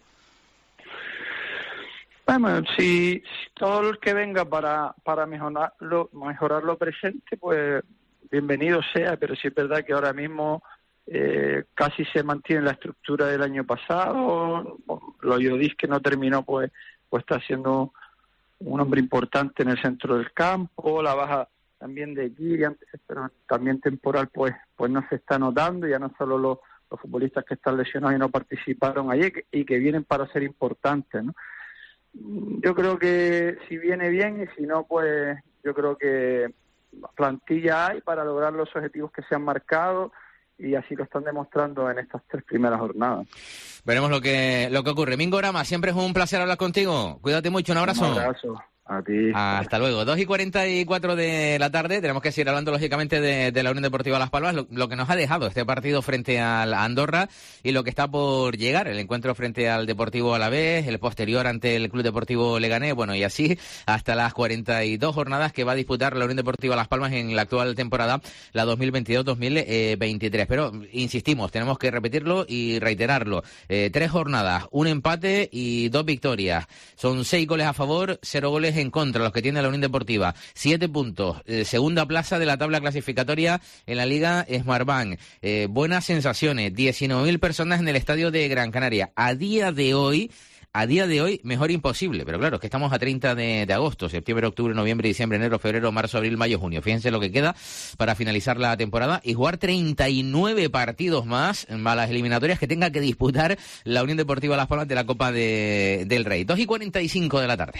Bueno, si, si todo el que venga para, para mejorar, lo, mejorar lo presente, pues bienvenido sea, pero sí es verdad que ahora mismo eh, casi se mantiene la estructura del año pasado. Lo Llodis, que no terminó, pues, pues está siendo un hombre importante en el centro del campo. La baja también de Gillian, pero también temporal, pues pues no se está notando. Ya no solo los, los futbolistas que están lesionados y no participaron ayer y que vienen para ser importantes, ¿no? Yo creo que si viene bien y si no, pues yo creo que plantilla hay para lograr los objetivos que se han marcado y así lo están demostrando en estas tres primeras jornadas. Veremos lo que lo que ocurre. Mingo Grama, siempre es un placer hablar contigo. Cuídate mucho, un abrazo. Un abrazo. A ti. Hasta luego. dos y cuarenta y cuatro de la tarde. Tenemos que seguir hablando, lógicamente, de, de la Unión Deportiva Las Palmas, lo, lo que nos ha dejado este partido frente al Andorra y lo que está por llegar, el encuentro frente al Deportivo Alavés, el posterior ante el Club Deportivo Leganés, bueno, y así hasta las cuarenta y dos jornadas que va a disputar la Unión Deportiva Las Palmas en la actual temporada, la dos mil veintidós dos mil veintitrés. Pero, insistimos, tenemos que repetirlo y reiterarlo. Eh, tres jornadas, un empate y dos victorias. Son seis goles a favor, cero goles en en contra los que tiene la Unión Deportiva. Siete puntos, eh, segunda plaza de la tabla clasificatoria en la Liga Smartbank. Eh, buenas sensaciones, diecinueve mil personas en el estadio de Gran Canaria. A día de hoy... A día de hoy, mejor imposible, pero claro, es que estamos a treinta de, de agosto, septiembre, octubre, noviembre, diciembre, enero, febrero, marzo, abril, mayo, junio. Fíjense lo que queda para finalizar la temporada y jugar treinta y nueve partidos más a las eliminatorias que tenga que disputar la Unión Deportiva Las Palmas de la Copa de, del Rey. dos y cuarenta y cinco de la tarde.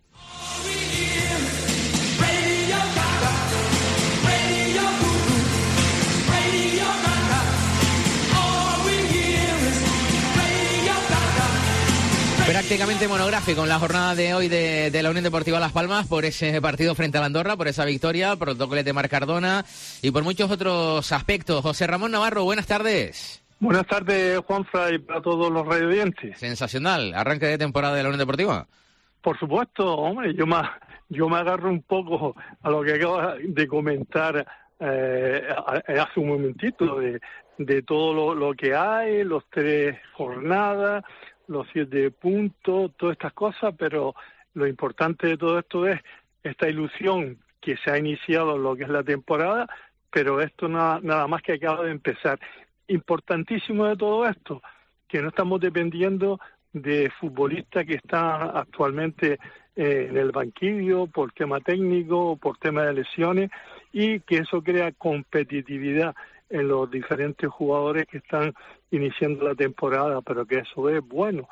Prácticamente monográfico en la jornada de hoy de, de la Unión Deportiva Las Palmas por ese partido frente a la Andorra, por esa victoria, por el doblete de Marc Cardona y por muchos otros aspectos. José Ramón Navarro, buenas tardes. Buenas tardes, Juanfra, y para todos los radioyentes. Sensacional, arranque de temporada de la Unión Deportiva. Por supuesto, hombre, yo me, yo me agarro un poco a lo que acabas de comentar eh, hace un momentito, de, de todo lo, lo que hay, los tres jornadas, los siete puntos, todas estas cosas, pero lo importante de todo esto es esta ilusión que se ha iniciado en lo que es la temporada, pero esto nada, nada más que acaba de empezar. Importantísimo de todo esto, que no estamos dependiendo de futbolistas que están actualmente eh, en el banquillo por tema técnico, por tema de lesiones, y que eso crea competitividad en los diferentes jugadores que están iniciando la temporada, pero que eso es bueno.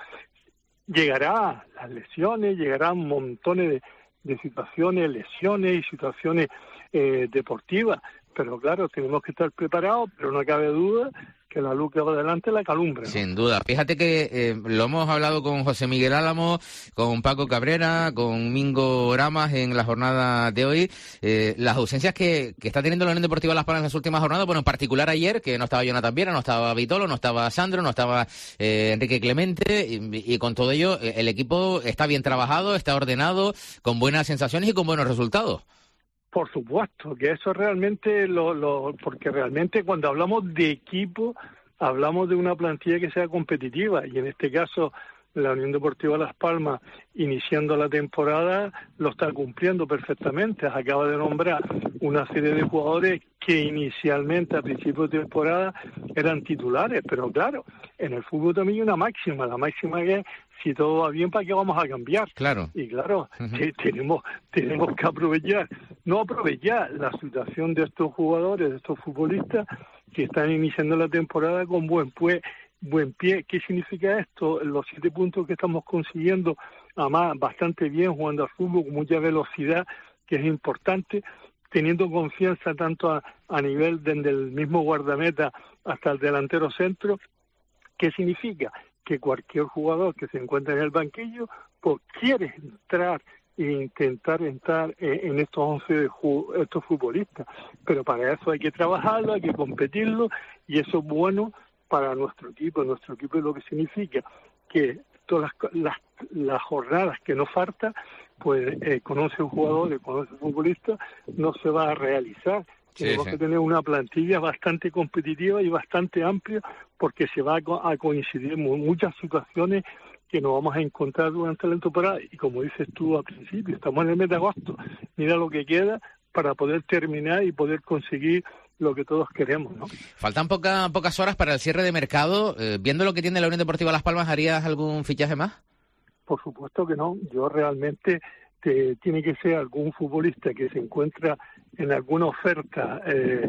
Llegará las lesiones, llegarán montones de, de situaciones, lesiones y situaciones eh, deportivas, pero claro, tenemos que estar preparados, pero no cabe duda que la luz que va adelante la calumbra, ¿no? Sin duda. Fíjate que eh, lo hemos hablado con José Miguel Álamo, con Paco Cabrera, con Mingo Ramas en la jornada de hoy. Eh, las ausencias que, que está teniendo la Unión Deportiva Las Palmas en las últimas jornadas, bueno, en particular ayer, que no estaba Jonathan Viera, no estaba Vitolo, no estaba Sandro, no estaba eh, Enrique Clemente, y, y con todo ello el equipo está bien trabajado, está ordenado, con buenas sensaciones y con buenos resultados. Por supuesto, que eso realmente, lo, lo porque realmente cuando hablamos de equipo, hablamos de una plantilla que sea competitiva, y en este caso la Unión Deportiva Las Palmas, iniciando la temporada, lo está cumpliendo perfectamente. Acaba de nombrar una serie de jugadores que inicialmente, a principio de temporada, eran titulares, pero claro, en el fútbol también hay una máxima, la máxima que es, si todo va bien, ¿para qué vamos a cambiar? Claro. Y claro, uh-huh. que tenemos, tenemos que aprovechar, no aprovechar la situación de estos jugadores, de estos futbolistas que están iniciando la temporada con buen pie. Buen pie. ¿Qué significa esto? Los siete puntos que estamos consiguiendo, además bastante bien, jugando al fútbol con mucha velocidad, que es importante, teniendo confianza tanto a, a nivel desde el mismo guardameta hasta el delantero centro. ¿Qué significa? Que cualquier jugador que se encuentre en el banquillo pues quiere entrar e intentar entrar en, en estos once de ju- estos futbolistas, pero para eso hay que trabajarlo, hay que competirlo, y eso es bueno para nuestro equipo. Nuestro equipo es lo que significa que todas las, las, las jornadas que nos faltan, pues eh, con once jugadores, con once futbolistas, no se va a realizar. Sí, Tenemos sí. que tener una plantilla bastante competitiva y bastante amplia, porque se va a, co- a coincidir en muchas situaciones que nos vamos a encontrar durante la temporada. Y como dices tú al principio, estamos en el mes de agosto. Mira lo que queda para poder terminar y poder conseguir lo que todos queremos, ¿no? Faltan poca, pocas horas para el cierre de mercado. Eh, viendo lo que tiene la Unión Deportiva Las Palmas, ¿harías algún fichaje más? Por supuesto que no. Yo realmente te, tiene que ser algún futbolista que se encuentra en alguna oferta eh,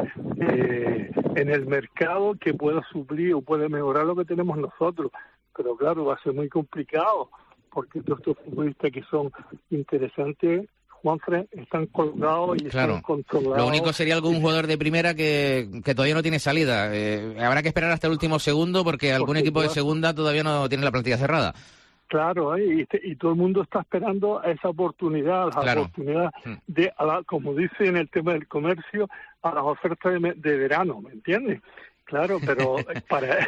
eh, en el mercado que pueda suplir o pueda mejorar lo que tenemos nosotros. Pero claro, va a ser muy complicado, porque todos estos futbolistas que son interesantes, Juanfred, están colgados y claro. están controlados. Lo único sería algún jugador de primera que, que todavía no tiene salida. Eh, habrá que esperar hasta el último segundo, porque algún equipo de segunda todavía no tiene la plantilla cerrada. Claro, ¿eh? y, y todo el mundo está esperando a esa oportunidad, a la claro. oportunidad de, a la, como dice en el tema del comercio, a las ofertas de, de verano, ¿me entiendes? Claro, pero para,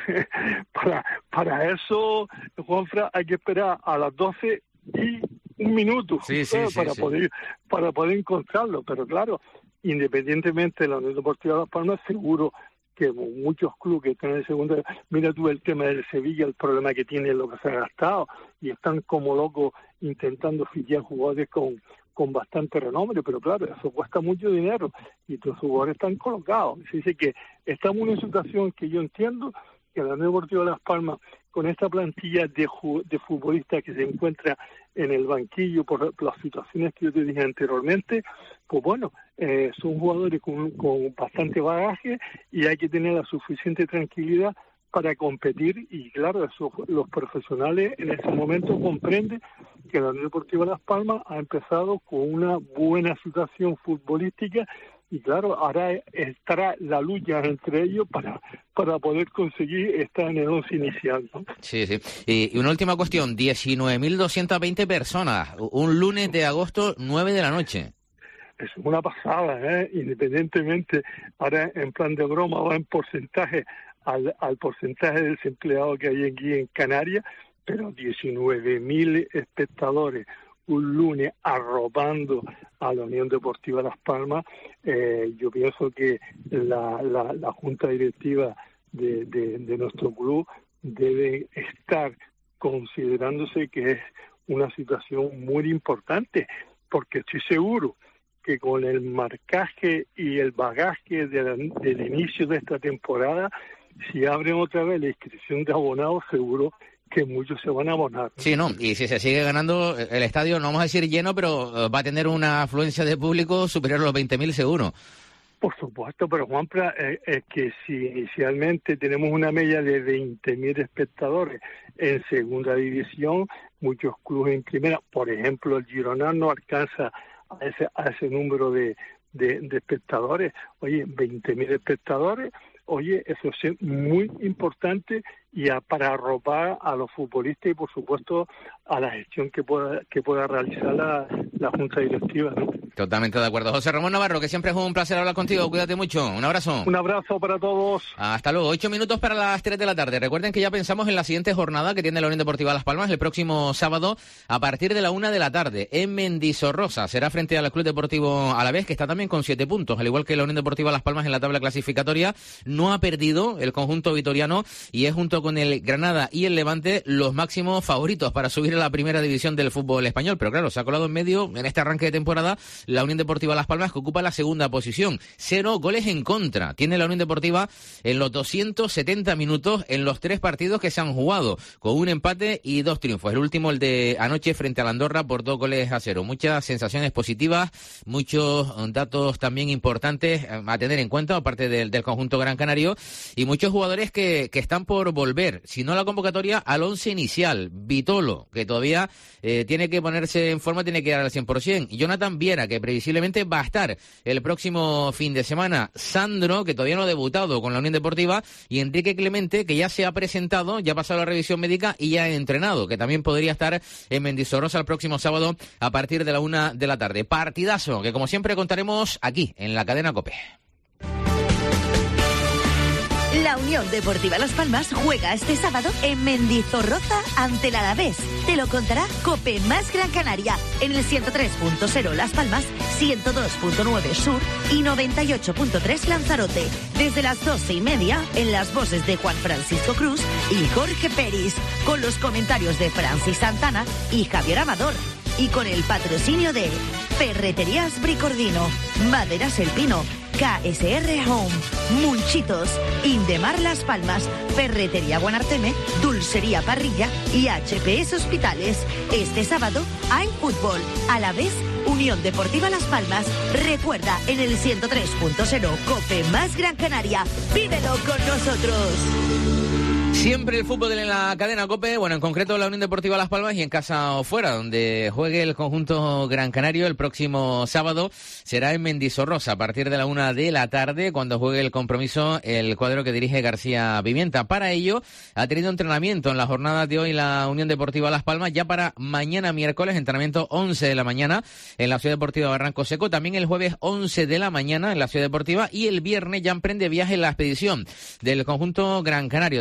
para para eso, Juanfra, hay que esperar a las doce y un minuto sí, sí, sí, para sí. poder para poder encontrarlo. Pero claro, independientemente de la Unión Deportiva Las Palmas, seguro que muchos clubes que están en segunda, mira tú el tema del Sevilla, el problema que tiene, lo que se ha gastado, y están como locos intentando fichar jugadores con, con bastante renombre, pero claro, eso cuesta mucho dinero, y los jugadores están colocados. Se dice que estamos en una situación que yo entiendo, que la Unión Deportiva Las Palmas, con esta plantilla de, de futbolistas que se encuentra en el banquillo por las situaciones que yo te dije anteriormente, pues bueno, eh, son jugadores con, con bastante bagaje y hay que tener la suficiente tranquilidad para competir, y claro, eso, los profesionales en ese momento comprenden que la Unión Deportiva Las Palmas ha empezado con una buena situación futbolística. Y claro, ahora estará la lucha entre ellos para, para poder conseguir estar en el once inicial, ¿no? Sí, sí. Y, y una última cuestión, diecinueve mil doscientas veinte personas, un lunes de agosto, nueve de la noche. Es una pasada, ¿eh? Independientemente, ahora en plan de broma va en porcentaje al, al porcentaje de desempleados que hay aquí en Canarias, pero diecinueve mil espectadores un lunes arropando a la Unión Deportiva Las Palmas. Eh, yo pienso que la, la, la junta directiva de, de, de nuestro club debe estar considerándose que es una situación muy importante, porque estoy seguro que con el marcaje y el bagaje de la, del inicio de esta temporada, si abren otra vez la inscripción de abonados, seguro que muchos se van a abonar. Sí, no, y si se sigue ganando el estadio, no vamos a decir lleno, pero va a tener una afluencia de público superior a los veinte mil seguro. Por supuesto, pero Juanpra, es eh, eh, que si inicialmente tenemos una media de veinte mil espectadores en segunda división, muchos clubes en primera, por ejemplo el Girona no alcanza a ese, a ese número de, de, de espectadores. Oye, veinte mil espectadores, oye, eso es muy importante, y a, para arropar a los futbolistas y, por supuesto, a la gestión que pueda que pueda realizar la, la Junta Directiva, ¿no? Totalmente de acuerdo. José Ramón Navarro, que siempre es un placer hablar contigo. Cuídate mucho. Un abrazo. Un abrazo para todos. Hasta luego. Ocho minutos para las tres de la tarde. Recuerden que ya pensamos en la siguiente jornada que tiene la Unión Deportiva Las Palmas el próximo sábado a partir de la una de la tarde en Mendizorroza. Será frente al Club Deportivo Alavés, que está también con siete puntos. Al igual que la Unión Deportiva Las Palmas en la tabla clasificatoria, no ha perdido el conjunto vitoriano y es, junto con el Granada y el Levante, los máximos favoritos para subir a la primera división del fútbol español. Pero claro, se ha colado en medio en este arranque de temporada la Unión Deportiva Las Palmas, que ocupa la segunda posición. Cero goles en contra tiene la Unión Deportiva en los doscientos setenta minutos en los tres partidos que se han jugado, con un empate y dos triunfos. El último, el de anoche frente a la Andorra, por dos goles a cero. Muchas sensaciones positivas, muchos datos también importantes a tener en cuenta, aparte del, del conjunto gran canario, y muchos jugadores que, que están por volver, si no la convocatoria, al once inicial. Vitolo, que todavía eh, tiene que ponerse en forma, tiene que dar al cien por ciento. Jonathan Viera, que previsiblemente va a estar el próximo fin de semana. Sandro, que todavía no ha debutado con la Unión Deportiva. Y Enrique Clemente, que ya se ha presentado, ya ha pasado la revisión médica y ya ha entrenado, que también podría estar en Mendizorroza el próximo sábado a partir de la una de la tarde. Partidazo, que como siempre contaremos aquí, en la cadena COPE. La Unión Deportiva Las Palmas juega este sábado en Mendizorroza ante el Alavés. Te lo contará COPE más Gran Canaria en el ciento tres punto cero Las Palmas, ciento dos punto nueve Sur y noventa y ocho punto tres Lanzarote. Desde las doce y media, en las voces de Juan Francisco Cruz y Jorge Peris, con los comentarios de Francis Santana y Javier Amador. Y con el patrocinio de Ferreterías Bricordino, Maderas El Pino, K S R Home, Munchitos, Indemar Las Palmas, Ferretería Guanarteme, Dulcería Parrilla y H P S Hospitales. Este sábado hay fútbol. A la vez, Unión Deportiva Las Palmas. Recuerda, en el ciento tres punto cero COPE más Gran Canaria. Vívelo con nosotros. Siempre el fútbol en la cadena COPE, bueno, en concreto la Unión Deportiva Las Palmas, y en casa o fuera, donde juegue el conjunto gran canario el próximo sábado, será en Mendizorroza a partir de la una de la tarde, cuando juegue el compromiso el cuadro que dirige García Pimienta. Para ello, ha tenido entrenamiento en la jornada de hoy la Unión Deportiva Las Palmas, ya para mañana miércoles, entrenamiento once de la mañana en la Ciudad Deportiva Barranco Seco, también el jueves once de la mañana en la Ciudad Deportiva, y el viernes ya emprende viaje en la expedición del conjunto gran canario, después de la rueda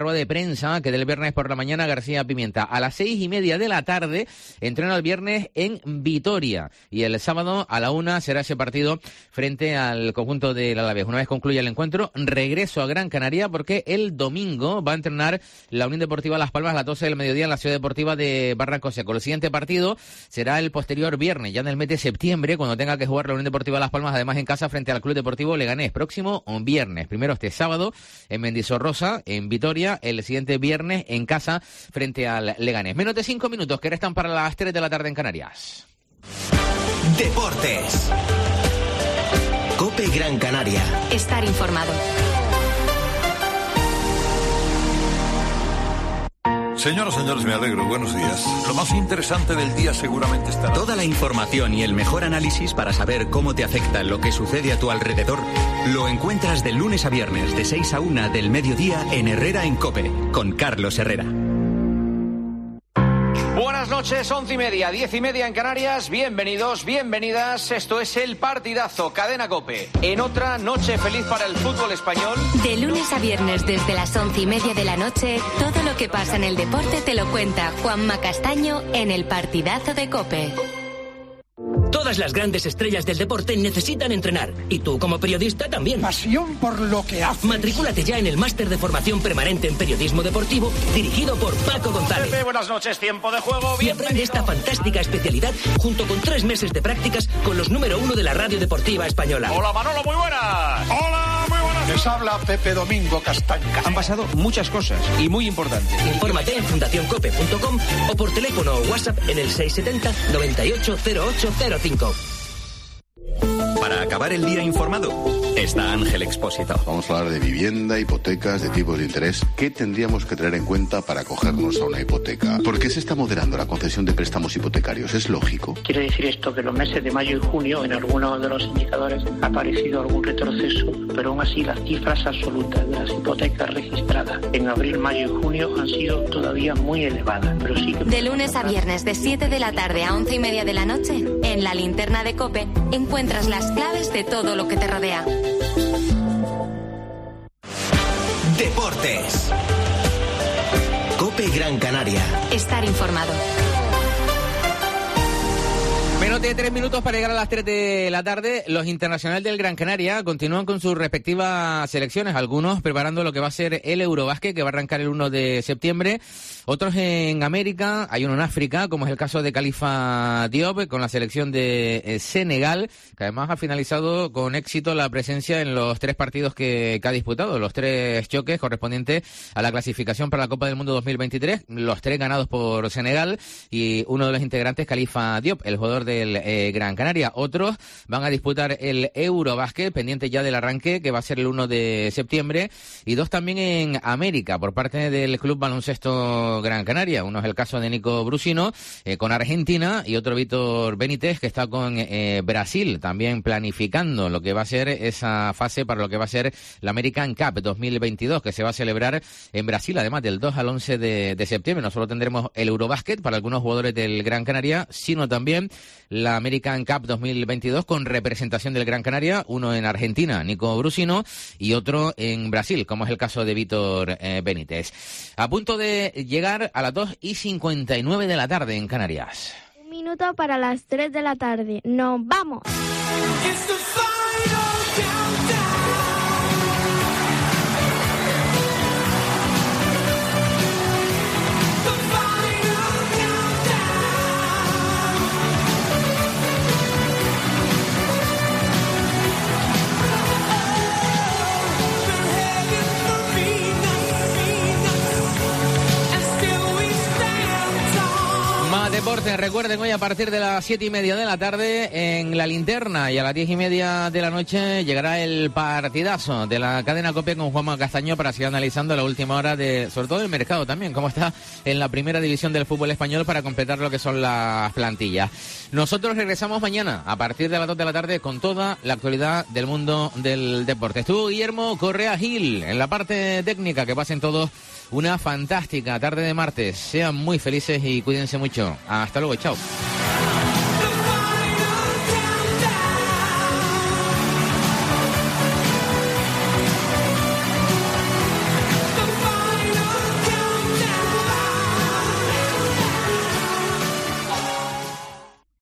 rueda de prensa que del viernes por la mañana García Pimienta. A las seis y media de la tarde entrena el viernes en Vitoria y el sábado a la una será ese partido frente al conjunto del Alavés. Una vez concluya el encuentro, regreso a Gran Canaria porque el domingo va a entrenar la Unión Deportiva Las Palmas a las doce del mediodía en la Ciudad Deportiva de Barranco Seco. El siguiente partido será el posterior viernes, ya en el mes de septiembre, cuando tenga que jugar la Unión Deportiva Las Palmas, además en casa frente al Club Deportivo Leganés. Próximo viernes, primero este sábado en Mendizorroza, en Vitoria, el siguiente viernes en casa frente al Leganés. Menos de cinco minutos que restan para las tres de la tarde en Canarias. Deportes. COPE Gran Canaria. Estar informado. Señoras, señores, me alegro. Buenos días. Lo más interesante del día seguramente estará. Toda la información y el mejor análisis para saber cómo te afecta lo que sucede a tu alrededor lo encuentras de lunes a viernes de seis a una del mediodía en Herrera en COPE con Carlos Herrera. Buenas noches, once y media, diez y media en Canarias. Bienvenidos, bienvenidas. Esto es el partidazo Cadena COPE. En otra noche feliz para el fútbol español. De lunes a viernes desde las once y media de la noche, todo lo que pasa en el deporte te lo cuenta Juanma Castaño en el partidazo de COPE. Todas las grandes estrellas del deporte necesitan entrenar. Y tú, como periodista, también. Pasión por lo que haces. Matricúlate ya en el máster de formación permanente en periodismo deportivo, dirigido por Paco González. Pepe, buenas noches, tiempo de juego. Y aprende esta fantástica especialidad junto con tres meses de prácticas con los número uno de la radio deportiva española. Hola, Manolo, muy buenas. Hola, muy buenas. Les habla Pepe Domingo Castaña. Han pasado muchas cosas y muy importantes. Infórmate en fundación cope punto com o por teléfono o WhatsApp en el seis setenta noventa y ocho cero ocho cero cinco. Para acabar el día informado, está Ángel Expósito. Vamos a hablar de vivienda, hipotecas, de tipos de interés. ¿Qué tendríamos que tener en cuenta para acogernos a una hipoteca? ¿Por qué se está moderando la concesión de préstamos hipotecarios? ¿Es lógico? Quiere decir esto que los meses de mayo y junio en algunos de los indicadores ha aparecido algún retroceso, pero aún así las cifras absolutas de las hipotecas registradas en abril, mayo y junio han sido todavía muy elevadas. Pero sí que... De lunes a viernes de siete de la tarde a once y media de la noche, en la linterna de COPE, encuentras las claves de todo lo que te rodea. Deportes. COPE Gran Canaria. Estar informado. Menos de tres minutos para llegar a las tres de la tarde. Los internacionales del Gran Canaria continúan con sus respectivas selecciones. Algunos preparando lo que va a ser el Eurobásquet, que va a arrancar el uno de septiembre. Otros en América, hay uno en África, como es el caso de Khalifa Diop, con la selección de eh, Senegal, que además ha finalizado con éxito la presencia en los tres partidos que, que ha disputado, los tres choques correspondientes a la clasificación para la Copa del Mundo dos mil veintitrés, los tres ganados por Senegal, y uno de los integrantes, Khalifa Diop, el jugador del eh, Gran Canaria. Otros van a disputar el Eurobásquet, pendiente ya del arranque, que va a ser el uno de septiembre, y dos también en América, por parte del Club Baloncesto Gran Canaria. Uno es el caso de Nico Brusino eh, con Argentina, y otro Víctor Benítez, que está con eh, Brasil, también planificando lo que va a ser esa fase para lo que va a ser la American Cup dos mil veintidós, que se va a celebrar en Brasil, además del dos al once de, de septiembre. No solo tendremos el Eurobásquet para algunos jugadores del Gran Canaria, sino también la American Cup dos mil veintidós con representación del Gran Canaria, uno en Argentina, Nico Brusino, y otro en Brasil, como es el caso de Víctor eh, Benítez. A punto de llegar a las dos y cincuenta y nueve de la tarde en Canarias. Un minuto para las tres de la tarde. ¡Nos vamos! Deportes, recuerden, hoy a partir de las siete y media de la tarde en La Linterna, y a las diez y media de la noche llegará el partidazo de la cadena COPE con Juanma Castaño para seguir analizando la última hora de, sobre todo el mercado también, cómo está en la primera división del fútbol español, para completar lo que son las plantillas. Nosotros regresamos mañana a partir de las dos de la tarde con toda la actualidad del mundo del deporte. Estuvo Guillermo Correa Gil en la parte técnica. Que pasen todos una fantástica tarde de martes. Sean muy felices y cuídense mucho. Hasta luego, chao.